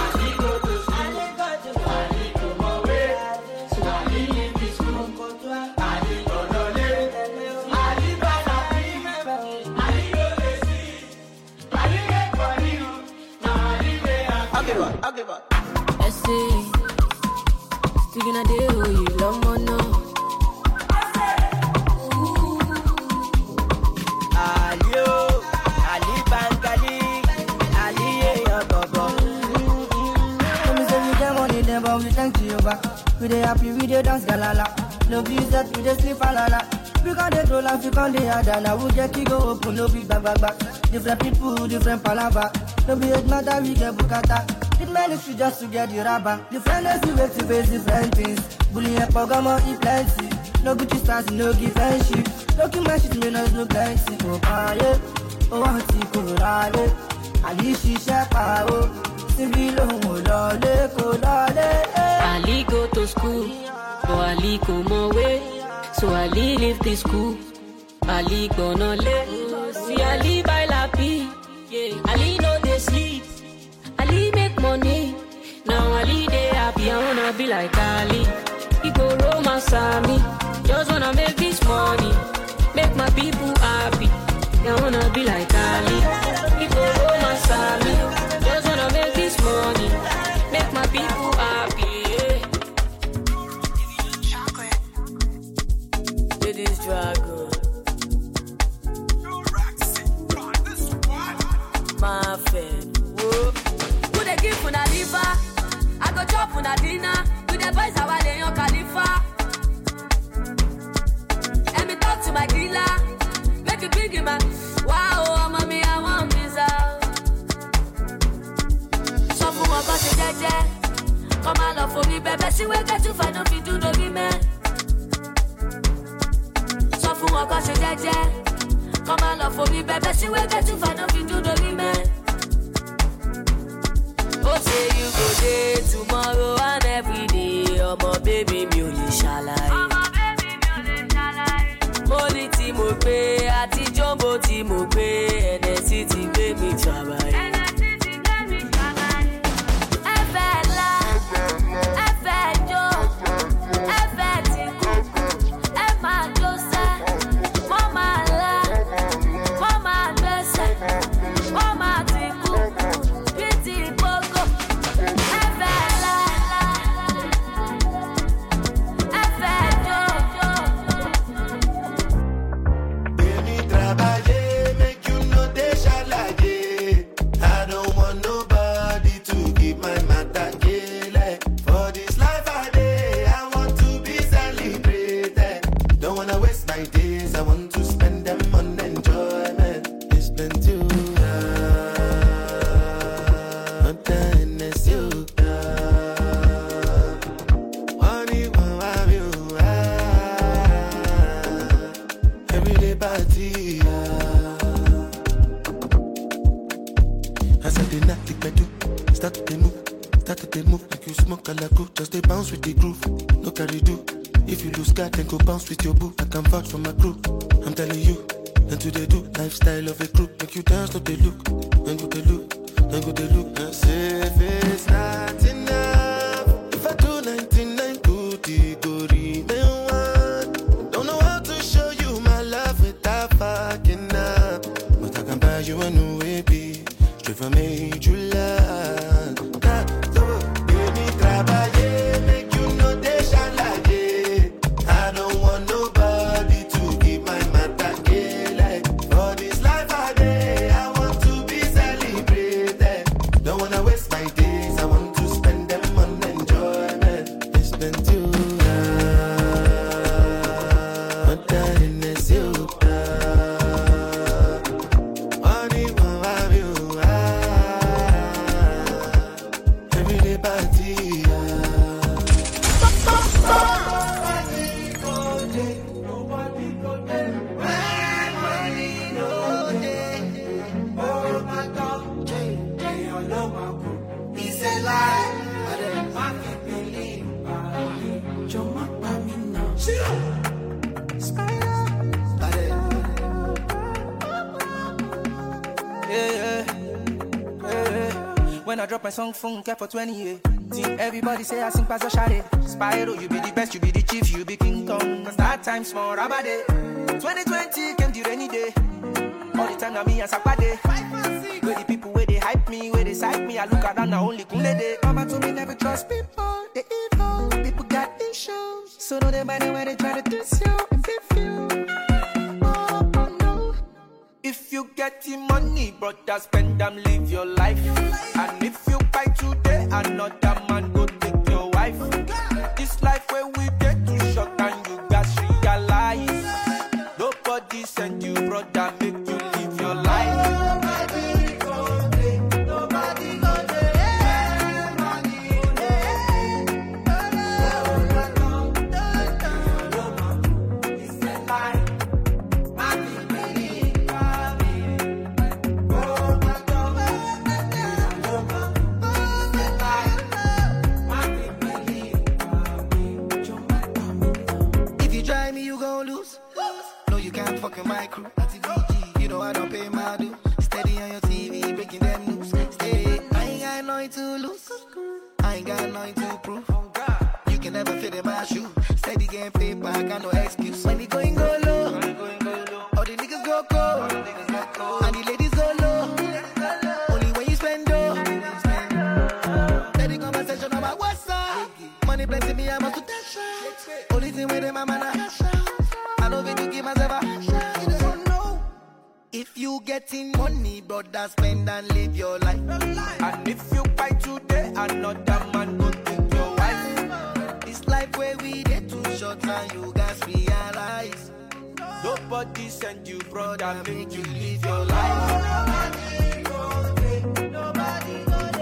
I'll give up. I say, speaking of the whole you love more now. Ali Bangali, Ali Yobobo. Come say we get money, then but we thank Jehovah. We dey happy, we dey dance galala. No be that we dey sleep alala. We can't dey troll and we can't dey adana. We just keep go open, no be back. Different people, different palava. No be it matter, we get bukata. It managed just to get the rubber. Different ways to face different things. Bullying and pogamo, eat plenty. No Gucci stars, no give friendship. No keep my shit, me no plenty. Oh, yeah. Oh, I see Kurale. Ali, she shepa, oh. Sibilo, Kolale. Ali go to school, but Ali go more way. So Ali leave the school. Ali gonna live. See Ali by Lapi. Yeah. Ali know they sleep. Ali make money. Now Ali they happy. I wanna be like Ali. He go romance me. Just wanna make this money. Make my people happy. I wanna be like Ali. He go romance me. Just wanna make this money. Make my people happy. Yeah. Ladies dragon. My friend. Whoa. Who they give for na liver? I go chop for na dinner. With the boys I they on Khalifa. Let me talk to my dealer. Make it big in my wow, mommy, I want visa. So for my body, jeje. Come on, love for me, baby. See where get to find out if you do the man. So for my body, jeje. Come on, love for me, baby. See where get to find out if you do the man. Oh, say you go there tomorrow and every day. Oh, my baby, me only shalai. Money tí mo gbé, àti jumbo tí mo gbé, NSC ti gbé mi trabai. Ẹ fẹ́ la, ẹ fẹ́ jó, ẹ fẹ́ ti kúkú, ẹ máa jó sẹ́, wọ́n máa la, wọ́n máa gbẹ́sẹ̀, wọ́n máa ti kúkú, bí ti gbogbo. Ẹ fẹ́ la, ẹ fẹ́ jó. Just they bounce with the groove, no carry do. If you lose God, then go bounce with your boo. I can vouch for my crew, I'm telling you. And to they do, lifestyle of a crew. Make you dance, no they look. Then go they look, then go they look. And say if it's not enough, if I do 99 good, it go remain one. Don't know how to show you my love without fucking up. But I can buy you a new baby, straight from me, July. When I drop my song, phone kept for 20 years. Everybody say I sing past a shade. Spyro, you be the best, you be the chief, you be King Kong. Cause that time small, rubber day. 2020 came the rainy day. All the time, me and Sapade. Where the people, where they hype me, where they psych me, I look around, now only Kunle day. Mama told me never trust people, they evil. People got issues, so know they mind when they try to diss you and beef you. Oh no. If you get the money, brother, spend them, live your life. And if you buy today, another man go take your wife. This life where we get too short and you guys realize. Nobody send you, brother, make you live your life. Nobody go there, nobody go there. It's a lie. Fucking my crew, you know I don't pay my due. Steady on your TV, breaking them news. Steady, I ain't got nothing to lose. I ain't got nothing to prove. You can never fit in my shoe. Steady getting paper, I got no excuse. When we going go low, all the niggas go cold, and the ladies go low. Only when you spend dough. Steady conversation about what's up. Money plenty me, I'm a to dash. Only thing with them, I'm an ash. I know when you give myself a if you getting money, brother, spend and live your life. And if you buy today, another man go take your wife. This life where we get too short and you guys realize. Nobody send you, brother, make you live your life. Nobody go there, nobody go there.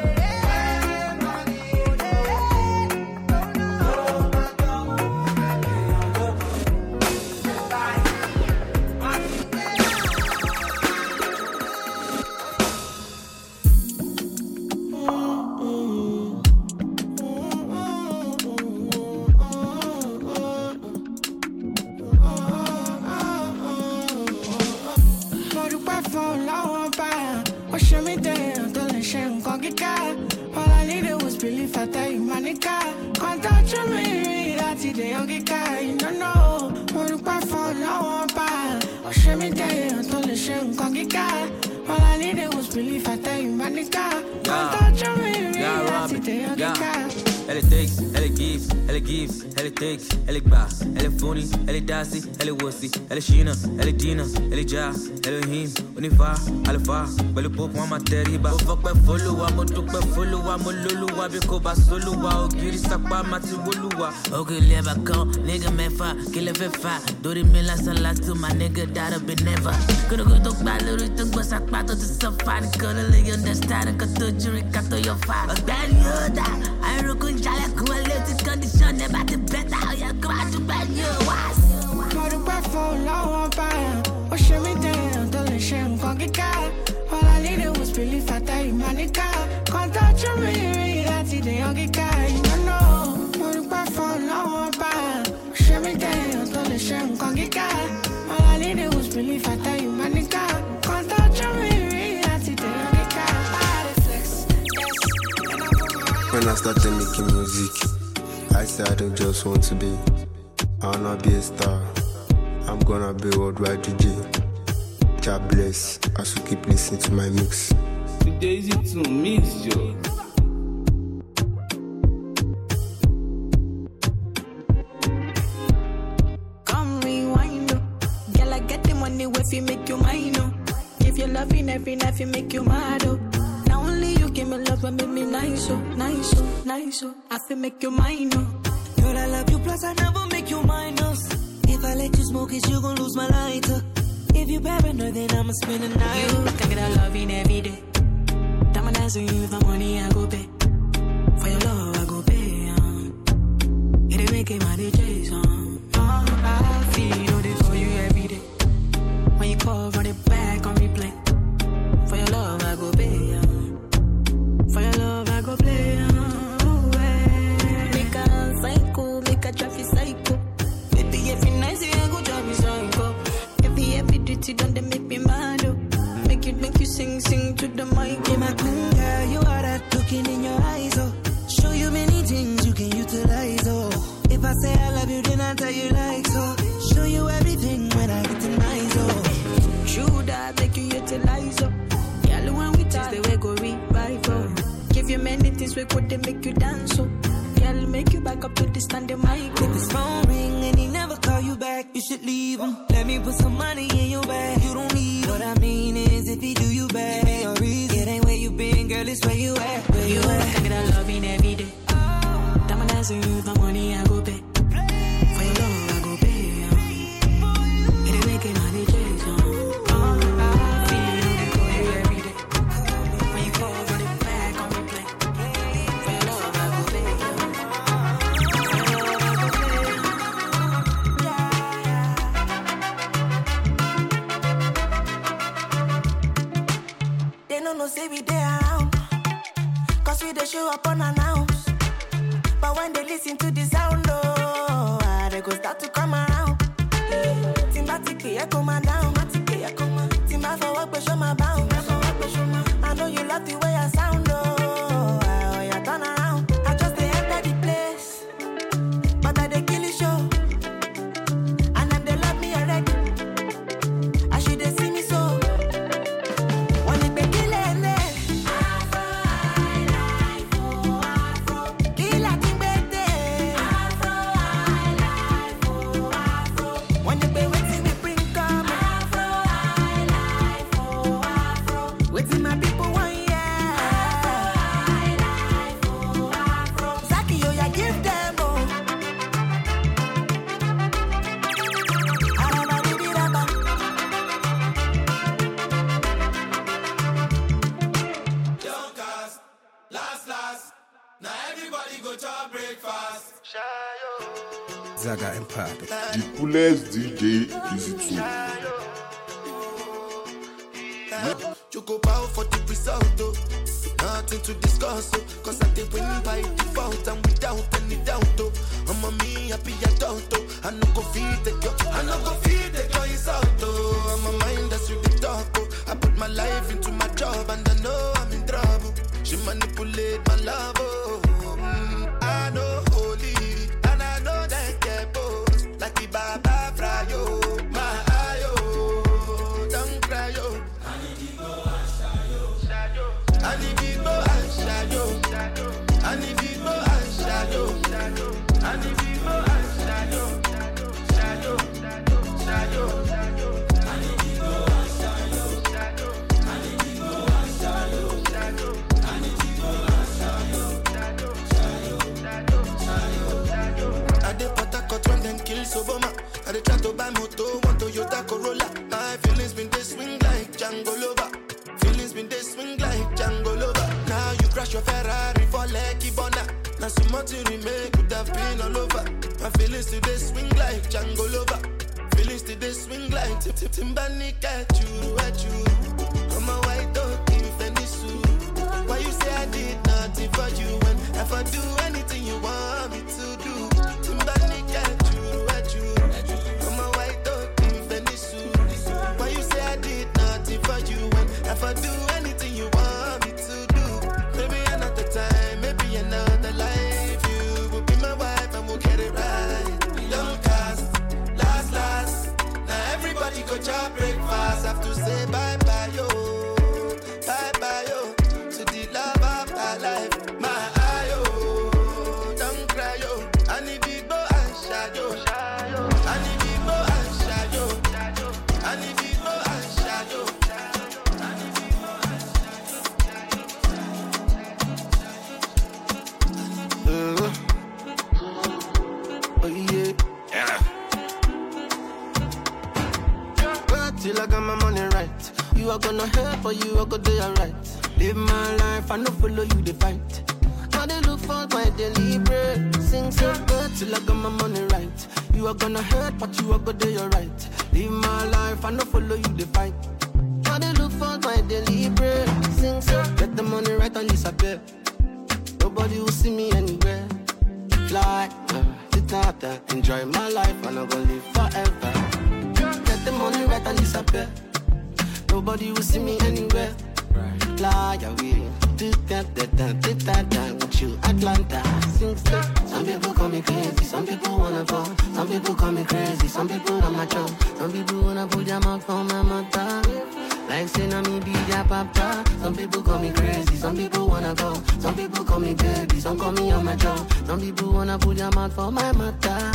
Show me down, don't let shame go get got. All I needed was belief, I tell you, my nigga. Can't touch me, that's it, they don't get got. You don't know, what do I fall, I want by. Show me down, don't let shame go get got. All I needed was belief, I tell you, my nigga. Can't touch me, that's it, they don't get got. Elle est takes, elle est gives, elle elle give, elle take, elle gba, elle funny, elle dassy, elle wussy, elle Sheena, elle Dina, elle Ja, elle him, Unifa, Alpha, belle pop, moi ma terriba. Au fuck, follow, mo tuk, follow, mo lulu, bi ko ba solo, o giri sakpa, mati woluwa. Okay, live a con, nigga me fa, kill a fa, do the mill as a last to my nigga that'll be never. Gonna go to Ballory, to go sakpa, to some fine, gonna lay understand, got to jury, got to your fire. Bad you, I reckon Jala quality condition, never the better, you're glad to bad you was. Oh, show me down, don't let shame go get car. All I needed was belief I tell you, Monica. Can't touch you, really, that's it, they don't get car. You know, don't buy for long, oh, show me down, don't let shame go get car. All I needed was belief I tell you, Monica. Can't touch you, really, that's it, they don't get car. When I started making music, I said I don't just want to be. I wanna be a star. I'm gonna be worldwide DJ. God bless. I should keep listening to my mix. DJ Easy to mix yo. Come rewind, girl, I get the money if you make you mine. If you love in every night, you make you mad. Now only you give me love and make me nice, nice, nice. I feel make you mine. Girl, I love you, plus I never make you minus. If I let you smoke it, you gon' lose my lighter. If you paranoid, then I'ma spend the night. You can get a loving every day. Diamond as you use my money, I go pay. For your love, I go pay. It ain't making my DJs, I feel it for you every day. When you call, run it back on replay. For your love, I go pay. For your love, I go play. Make a psycho, make a traffic psycho. Baby, every night, I go drive me psycho. Every duty done, they make me mad. Make you sing to the mic. Yeah, my queen girl, you are that looking in your eyes, oh. Show you many things you can utilize, oh. If I say I love you, then I tell you like so. Show you everything when I get to nice, oh. True that make you utilize, oh. Yeah, when we taste the way go revive, oh. Give you many things we could they make you dance, oh. Yeah, make you back up to the standing mic. If his phone ring and he never call you back, you should leave him. Let me put some money in your bag. You don't need him. What I mean is if he do you bad, ain't no reason. It ain't where you been, girl, it's where you at. Where you at? I get a loving every day. Diamond as you use my money, I go pay. For your love, I go pay. It ain't making my DJs, I feel it for you every day. When you call, run it back on replay. For your love, I go pay. They don't know say we there around, cause we they show up unannounced. But when they listen to the sound, oh, they go start to come around. Timbatically, I come down. Timba for work, but show my bound. I know you love the way I sound, oh, yeah, turn around. I just they enter the place, but I they kill the show. And then they love me already. I should they see me so. When they be killing me, Afro, I like for Afro. Kill a thing better. Afro, I like for Afro. When they be waiting, we bring come. Afro, I like for Afro. Waiting my people want yeah. Afro, I like for Afro. Zaki, yo, ya give them oh. Araba, didi, raba. Junkers, last. Now everybody go to breakfast. Zaga Empire. The coolest DJ Easy to. You go bow for the result, oh. Nothing to discuss, oh. Cause I did win by default and without any doubt, oh. I'm a me happy adult, oh. I no go feed the girl, it's out, oh. I'm a mind that's with the talk, oh. I put my life into my job and I know I'm in trouble. She manipulate my love, oh. I know holy and I know that get both. Like the Baba Frayo, my ayo, don't cry, yo. Ani Vivo and Shadow. crash your Ferrari for Lucky Bona. Now so much you remain could have been all over. My feelings today swing like Django Lover. Feelings today swing like Timbani at you. I'm a white dog in Venice. Why you say I did nothing for you when if I do anything you want me to do? Timbani at you. I'm a white dog in Venice. Why you say I did nothing for you when if I do anything you want me to do? Maybe another time, maybe another life. You will be my wife and we'll get it right. Don't cast, last. Now everybody go to breakfast. Have to say bye-bye, yo. Bye-bye, yo. To the love of my life. My eye, yo. Don't cry, yo. I need big boy and shadow. I need big boy and shadow. I need big boy and shadow. Oh yeah. Till I got my money right. You are gonna help or you are gonna do alright. Live my life, I no follow you the fight. I dey look for my daily bread. Sing so good till I got my money right. You are gonna hurt, but you are gonna do alright. Live my life, I no follow you the fight. I dey look for my daily bread. Sing so get the money right on this bill. Nobody will see me anywhere. Fly, tata, enjoy my life, I'm not gonna live forever. Get the money right on this bill. Nobody will see me anywhere. Fly away, with you, Atlanta. Sing so. Some people call me crazy, some people wanna go. Some people call me crazy, some people don't match up. Some people wanna put their mouth on my mother. Like saying I'm me be their papa. Some people call me crazy, some people wanna go. Some people call me baby, some call me on my jaw. Some people wanna put their mouth for my mother.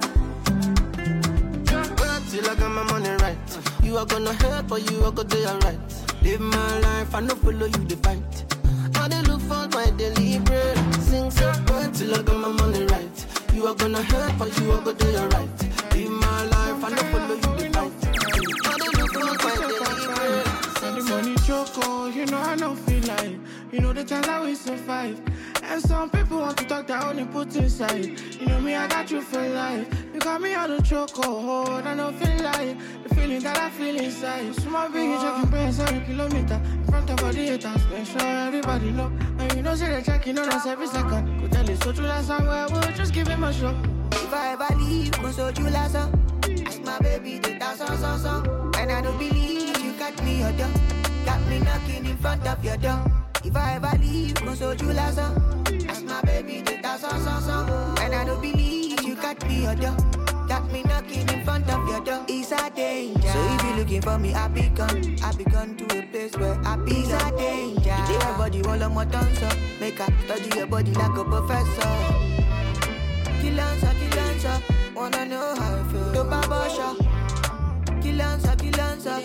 Till I got my money right. You are gonna help or you are gonna do alright. Live my life, I no follow you the fight. I dey look for my daily bread. Sing so good till I got my money right. You are gonna help or you are gonna do alright. Live my life, I no follow you the fight. I dey look for my daily bread. Send the money choco, you know I don't feel like. You know the times I we survive. And some people want to talk that only put inside. You know me, I got you for life. You got me on the choco, I don't feel like the feeling that I feel inside. Small big, you talking past 100 kilometers. In front of all the haters, make sure everybody know. And you know, say they're checking on us every second. Could tell it so true that somewhere, we'll just give him a shot. If I ever leave, go so you last up. Ask my baby to dance on. And I don't believe you got me your door. Got me knocking in front of your door. If I ever leave, go so you last up. Ask my baby to dance on. And I don't believe you got me your door. Got me knocking in front of your door. It's a danger. So if you looking for me, I be gone to a place where I be. It's a danger. You take your body all on my tongue, so make up study your body like a professor. Kill answer. Wanna know how I feel. To Babasha. Kill answer.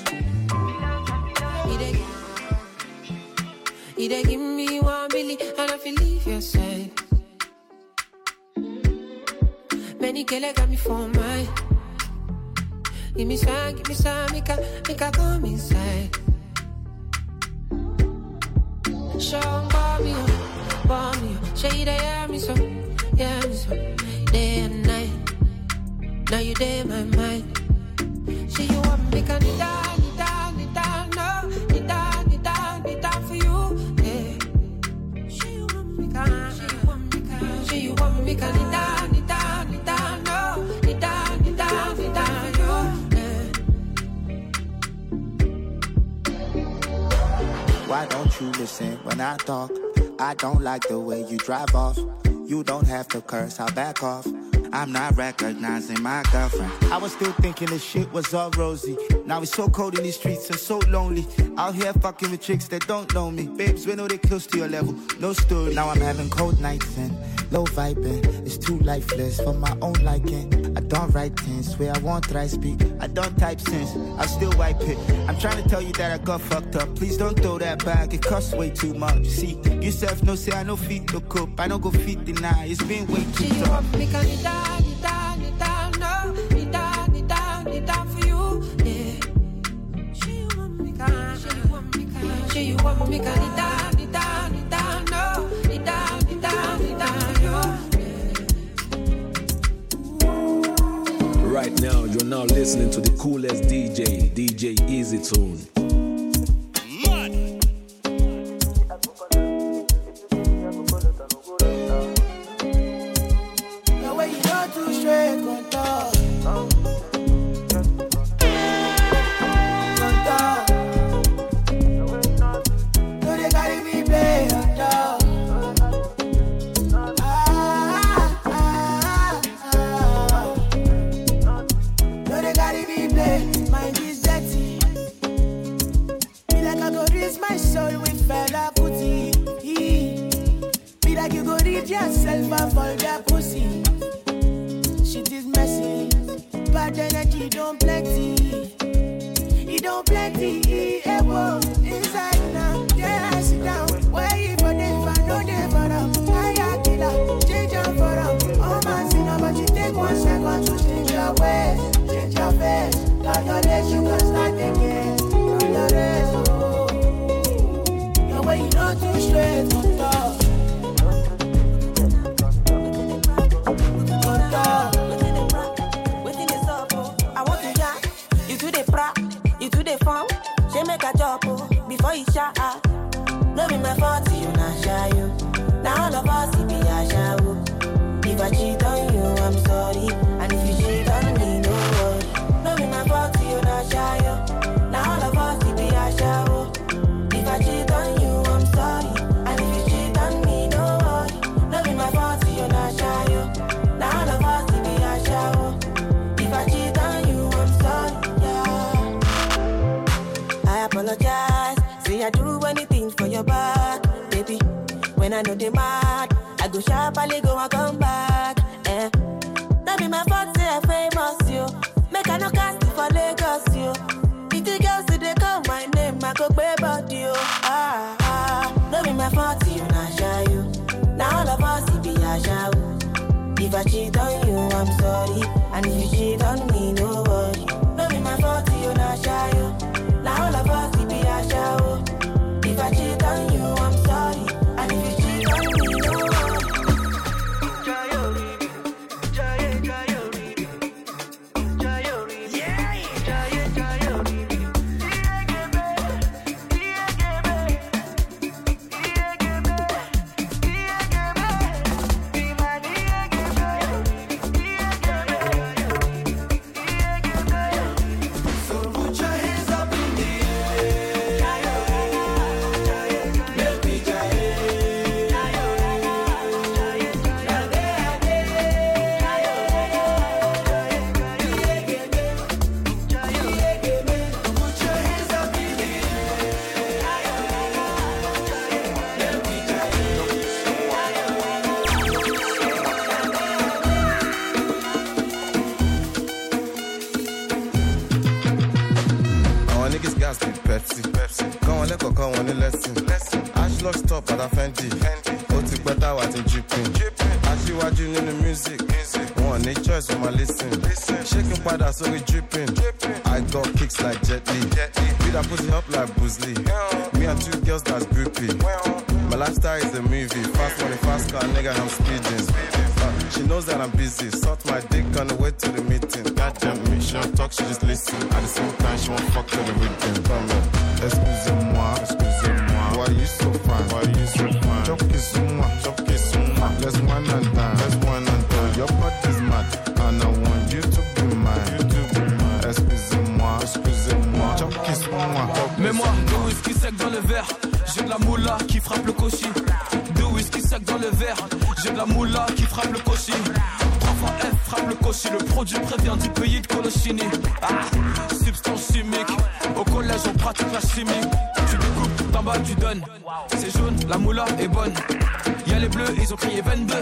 You dey give me 1 million and I feel leave your side. Many girls got me for mine. Give me some, make I come inside. Show me, shade hear me so, day and night. Now you there my mind. She you want me can need down, no, need down for you, yeah. She you want me can, need down, no, need down for you, yeah. Why don't you listen when I talk? I don't like the way you drive off. You don't have to curse, I'll back off. I'm not recognizing my girlfriend. I was still thinking this shit was all rosy. Now it's so cold in these streets and so lonely. Out here fucking with chicks that don't know me. Babes, we know they close to your level, no story. Now I'm having cold nights and low vibing. It's too lifeless for my own liking. I don't write things where I won't try speak. I don't type sense, I still wipe it. I'm trying to tell you that I got fucked up. Please don't throw that back, it costs way too much. See, yourself no say I no feet to cope. I don't go feet deny, it's been way too tough. Need down, no, need down for you, yeah. She want me can, need down, Right now, you're now listening to the coolest DJ, DJ Easy Tune. The way you go too straight, contour. No, they carry me play on top. No, they carry me play. Mind is dirty. Be like I go reach my soul with fella putty. Be like you go read yourself and fall their pussy. Shit is messy. Bad energy don't plenty. It don't plenty. It won't inside now. Yeah, I sit down. Where you for them? I know they for them. I got killer. Change your for them. Oh man, see now, but you take 1 second to change your ways. Change your face. Got your legs, you can start again. From the rest, oh. Your way you know too straight on top. Before you shut up, no be my fault, you not shy you. Now all of us, it be a show. If I cheat on you, I'm sorry. And if you cheat on me, no worry. No be my fault, you not shy you. Now all of us, it be a show. If I cheat on you, I'm sorry. And if you cheat on me, no worry. No be my fault, you not shy you. Now all of us, it be a show. If I cheat on you, I'm sorry. Yeah. I apologize. I do anything for your back, baby. When I know they mad, I go sharply go and come back. That be my fault, say I famous, you. Make I no cast for Lagos, you. If the girls say they call my name, I go pay about you. That be my fault, you not shy, you. Now all of us, it be a show. If I cheat on you, I'm sorry. And if you cheat on me, no worry. That be my fault, you not shy, you. Now all of us, it be a show. If I cheat on you, I'm sorry. And if you cheat on me, no worry. So we dripping. I got kicks like Jet Li. Beat that pussy up like Boozley. Me and 2 girls that's groupie. My lifestyle is a movie. Fast money, fast car, nigga, I'm speeding. She knows that I'm busy. Suck my dick on the way to the meeting. Goddamn me, she don't talk, she just listen. At the same time, she won't fuck to the rhythm. Excusez-moi, excusez-moi. Why you so fine? Why you so fine? Chop kiss-moi, chop kiss-moi. Let's one and done, let's one and done. Your body's mad, and I want you to be mine. Excusez-moi, excusez-moi. Chop kiss-moi. Mets-moi 2 whisky sec dans le verre. J'ai de la moula qui frappe le cochi. 2 whisky sec dans le verre. J'ai de la moula qui frappe le cochi. 3 fois F frappe le cochi. Le produit prévient du pays de Colochini. Substance chimique. Au collège on pratique la chimie. Tu découpes, d'en bas tu donnes. C'est jaune, la moula est bonne. Y'a les bleus, ils ont crié 22.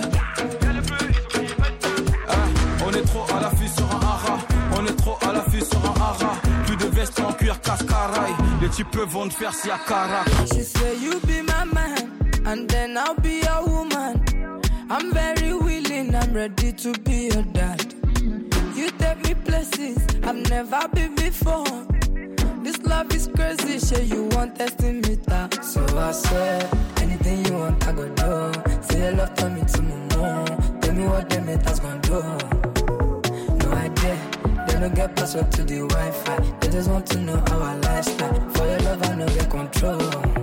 On est trop à l'affût sur un hara. On est trop à l'affût sur un hara. Plus de vestes en cuir cascaraï. Les types vont te faire si à cara. She say you be my man, and then I'll be your woman. I'm very willing, I'm ready to be your dad. You take me places I've never been before. This love is crazy, shit, you want testing me that. So I said, anything you want, I go do. Say your love, tell me to my mom. Tell me what them haters gon' do. No idea, no get password to the Wi-Fi. They just want to know our lifestyle. For your love, I no get control.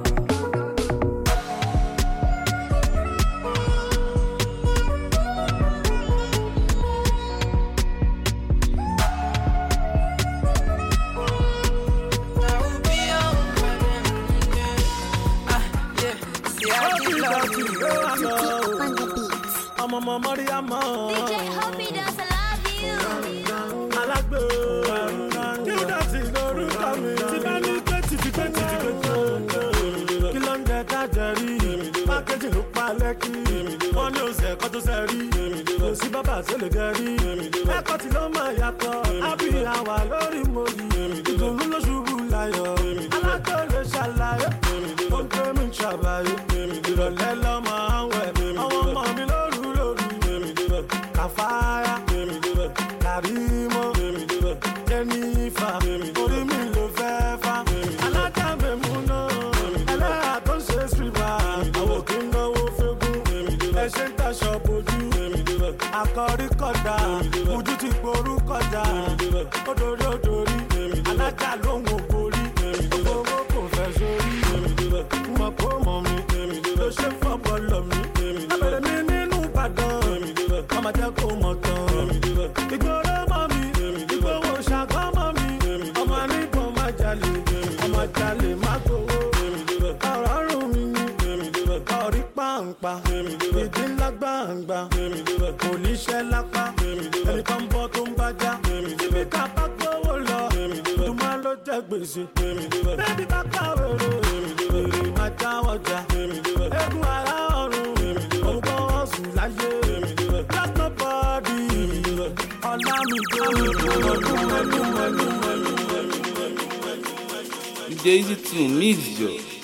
DJ Hoppy does love you. Alagbe, you dance in the room. Ti bá ní pẹ́tì. Kí ló ń jẹ kájẹrí? Pákéjì ló pa lẹ́kì. Wọ́n ní oṣù ẹ̀kọ́ tó ṣẹ́rí. Kò sí bàbá tó lè gẹ̀rí. Ẹ̀kọ́ tí ló máa yàtọ̀. Àbí àwà lórí mòyì. Ìdùnnú ló ṣubú láyọ̀. Alágbè lè ṣàlàyé. Ó ń gbé mi ṣàbàyè. Ìrọ̀lẹ́ lọ́ máa ń wẹ̀. Àwọn ọmọ mi lóru. Kafaya, Karimo, Jennifer, orí mi ló fẹ́ fà. Alájàmbé múná, ẹlẹ́yà tó ń ṣe sílvà. Àwọn kí ń náwó fẹ́gùn, ẹ ṣe ń taṣọ bojú. Akọrí kọjá, ojú ti gború kọjá. Odori, alájà ló ń wò borí. Owó kò fẹ́ sórí. Mọ̀ kó mọ̀ mi, ló ṣe fọ́pọ̀ lọ mi. Abẹ̀rẹ̀ mi nínú Ìbàdàn. Mama jẹ́ kó mọ̀ tán. Ìgboro mọ́ mi, ìgboro ṣàkọ́ mọ́ mi. Ọmọ níbọn má jalè, ọmọ jalè má gbowó. Ọ̀rọ̀ rùn mi ni, ọ̀rí pàǹpà. Ìdí ńlá gbàǹgbà, kò níṣẹ́ lápá. Ẹni kan bọ́ tó ń bájá. Ibi ká bá gbówó lọ, ìdùnmá ló jẹ́ gbèsè. Bébí bá kàwé rè, èrè má jáwọ́ jà. Egun ara ọ̀run, òun kọ́ wọ́n sùn láyé. DJ Easy 2 needs you.